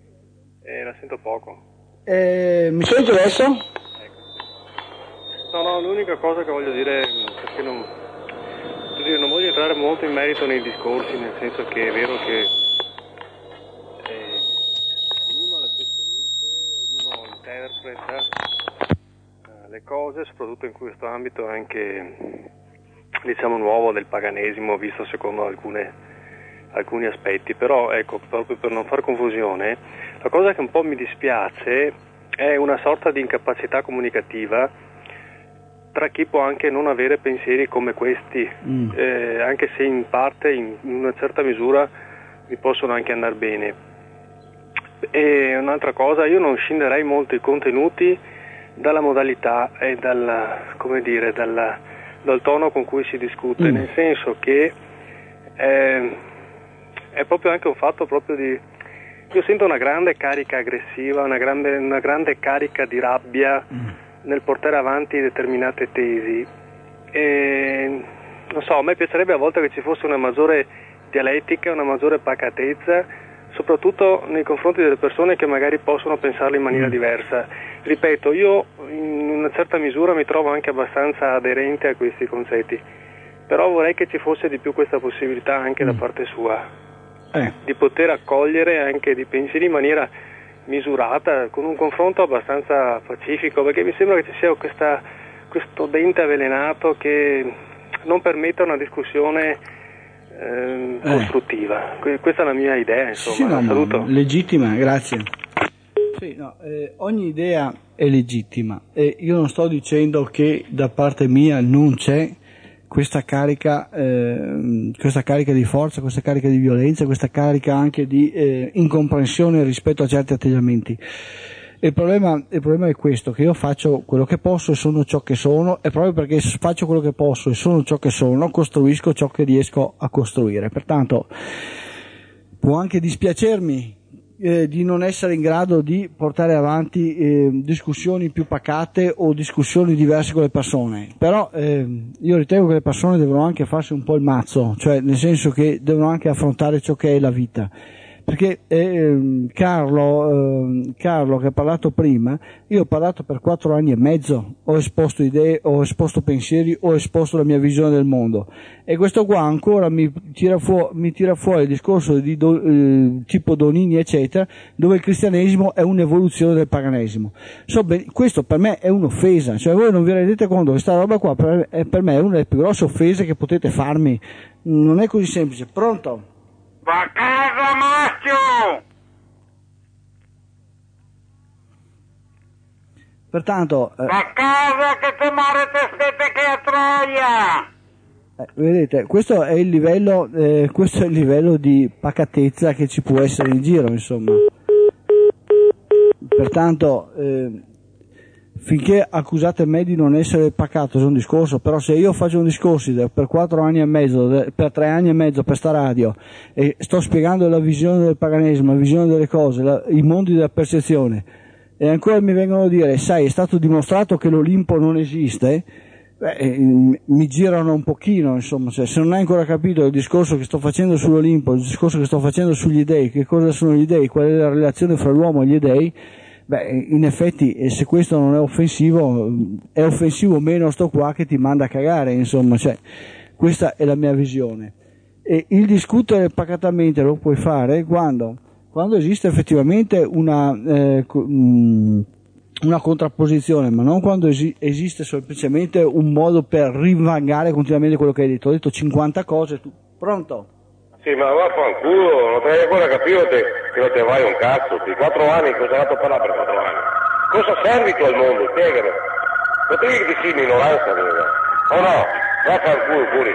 Eh, la sento poco. Eh, mi sento adesso? Ecco. No, no, l'unica cosa che voglio dire, perché non, non voglio entrare molto in merito nei discorsi, nel senso che è vero che eh, ognuno ha le sue esperienze, ognuno interpreta le cose, soprattutto in questo ambito anche, diciamo, nuovo del paganesimo, visto secondo alcune alcuni aspetti, però ecco, proprio per non far confusione, la cosa che un po' mi dispiace è una sorta di incapacità comunicativa tra chi può anche non avere pensieri come questi, mm. eh, anche se in parte, in una certa misura, mi possono anche andare bene. E un'altra cosa, io non scinderei molto i contenuti dalla modalità e dal, come dire, dal, dal tono con cui si discute, mm. nel senso che eh, è proprio anche un fatto proprio di... Io sento una grande carica aggressiva, una grande, una grande carica di rabbia mm. nel portare avanti determinate tesi. E, non so, a me piacerebbe a volte che ci fosse una maggiore dialettica, una maggiore pacatezza, soprattutto nei confronti delle persone che magari possono pensarle in maniera mm. diversa. Ripeto, io in una certa misura mi trovo anche abbastanza aderente a questi concetti, però vorrei che ci fosse di più questa possibilità anche mm. da parte sua. Eh. Di poter accogliere anche di pensieri in maniera misurata, con un confronto abbastanza pacifico, perché mi sembra che ci sia questa, questo dente avvelenato che non permette una discussione eh, costruttiva. Eh. Questa è la mia idea, insomma. Sì, no, saluto. Legittima, grazie. Sì, no, eh, ogni idea è legittima e io non sto dicendo che da parte mia non c'è questa carica, eh, questa carica di forza, questa carica di violenza, questa carica anche di eh, incomprensione rispetto a certi atteggiamenti. Il problema, il problema è questo, che io faccio quello che posso e sono ciò che sono, e proprio perché faccio quello che posso e sono ciò che sono, costruisco ciò che riesco a costruire. Pertanto può anche dispiacermi Eh, di non essere in grado di portare avanti eh, discussioni più pacate o discussioni diverse con le persone, però eh, io ritengo che le persone devono anche farsi un po' il mazzo, cioè nel senso che devono anche affrontare ciò che è la vita, perché eh, Carlo, eh, Carlo che ha parlato prima, io ho parlato per quattro anni e mezzo, ho esposto idee, ho esposto pensieri, ho esposto la mia visione del mondo, e questo qua ancora mi tira fuori, mi tira fuori il discorso di do, eh, tipo Donini eccetera, dove il cristianesimo è un'evoluzione del paganesimo. So, beh, questo per me è un'offesa, cioè voi non vi rendete conto che questa roba qua per, è, per me è una delle più grosse offese che potete farmi, non è così semplice. Pronto? Va a casa, maschio! Pertanto eh, va a casa che te mare te stette che a Troia! Eh, vedete, questo è il livello, eh, questo è il livello di pacatezza che ci può essere in giro, insomma. Pertanto, eh, finché accusate me di non essere pacato, è un discorso, però se io faccio un discorso per quattro anni e mezzo, per tre anni e mezzo per sta radio, e sto spiegando la visione del paganesimo, la visione delle cose, la, i mondi della percezione, e ancora mi vengono a dire, sai, è stato dimostrato che l'Olimpo non esiste, beh, mi girano un pochino, insomma, cioè, se non hai ancora capito il discorso che sto facendo sull'Olimpo, il discorso che sto facendo sugli dei, che cosa sono gli dei, qual è la relazione fra l'uomo e gli dei, beh, in effetti, se questo non è offensivo, è offensivo meno sto qua che ti manda a cagare, insomma, cioè, questa è la mia visione. E il discutere pacatamente lo puoi fare quando, quando esiste effettivamente una, eh, una contrapposizione, ma non quando esi- esiste semplicemente un modo per rivangare continuamente quello che hai detto. Ho detto cinquanta cose, tu, pronto? Sì, ma vaffanculo, non ti hai ancora capito te, che non te vai un cazzo, di quattro anni cosa hai dato per là per quattro anni? Cosa servi tu al mondo, spiegami? Non ti dici che sei in minoranza, vero? O no? Vaffanculo pure.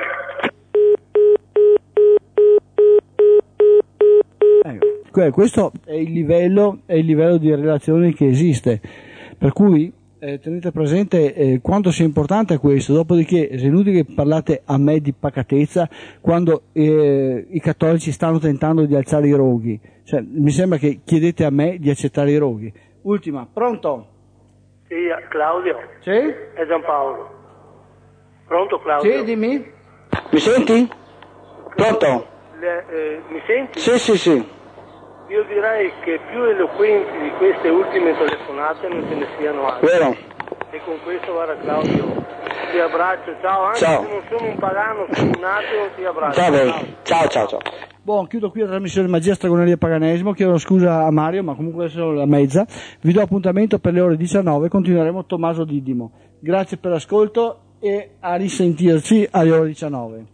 Eh, questo è il livello, è il livello di relazione che esiste, per cui Eh, tenete presente eh, quanto sia importante questo, dopodiché è inutile che parlate a me di pacatezza quando eh, i cattolici stanno tentando di alzare i roghi, cioè, mi sembra che chiedete a me di accettare i roghi. Ultima, pronto? Sì, Claudio. Sì? È Giampaolo. Pronto Claudio? Sì, dimmi. Mi senti? Pronto? Le, eh, mi senti? Sì, sì, sì. Io direi che più eloquenti di queste ultime telefonate non ce ne siano altre. Vero. E con questo, guarda Claudio, ti abbraccio, ciao, anche ciao. Se non sono un pagano, sono un ateo, ti abbraccio. Ciao, ciao, ciao, ciao, ciao. Buon, chiudo qui la trasmissione Magia, Stregoneria e Paganesimo, chiedo scusa a Mario, ma comunque adesso la mezza. Vi do appuntamento per le ore diciannove, continueremo Tommaso Diddimo. Grazie per l'ascolto e a risentirci alle ore diciannove.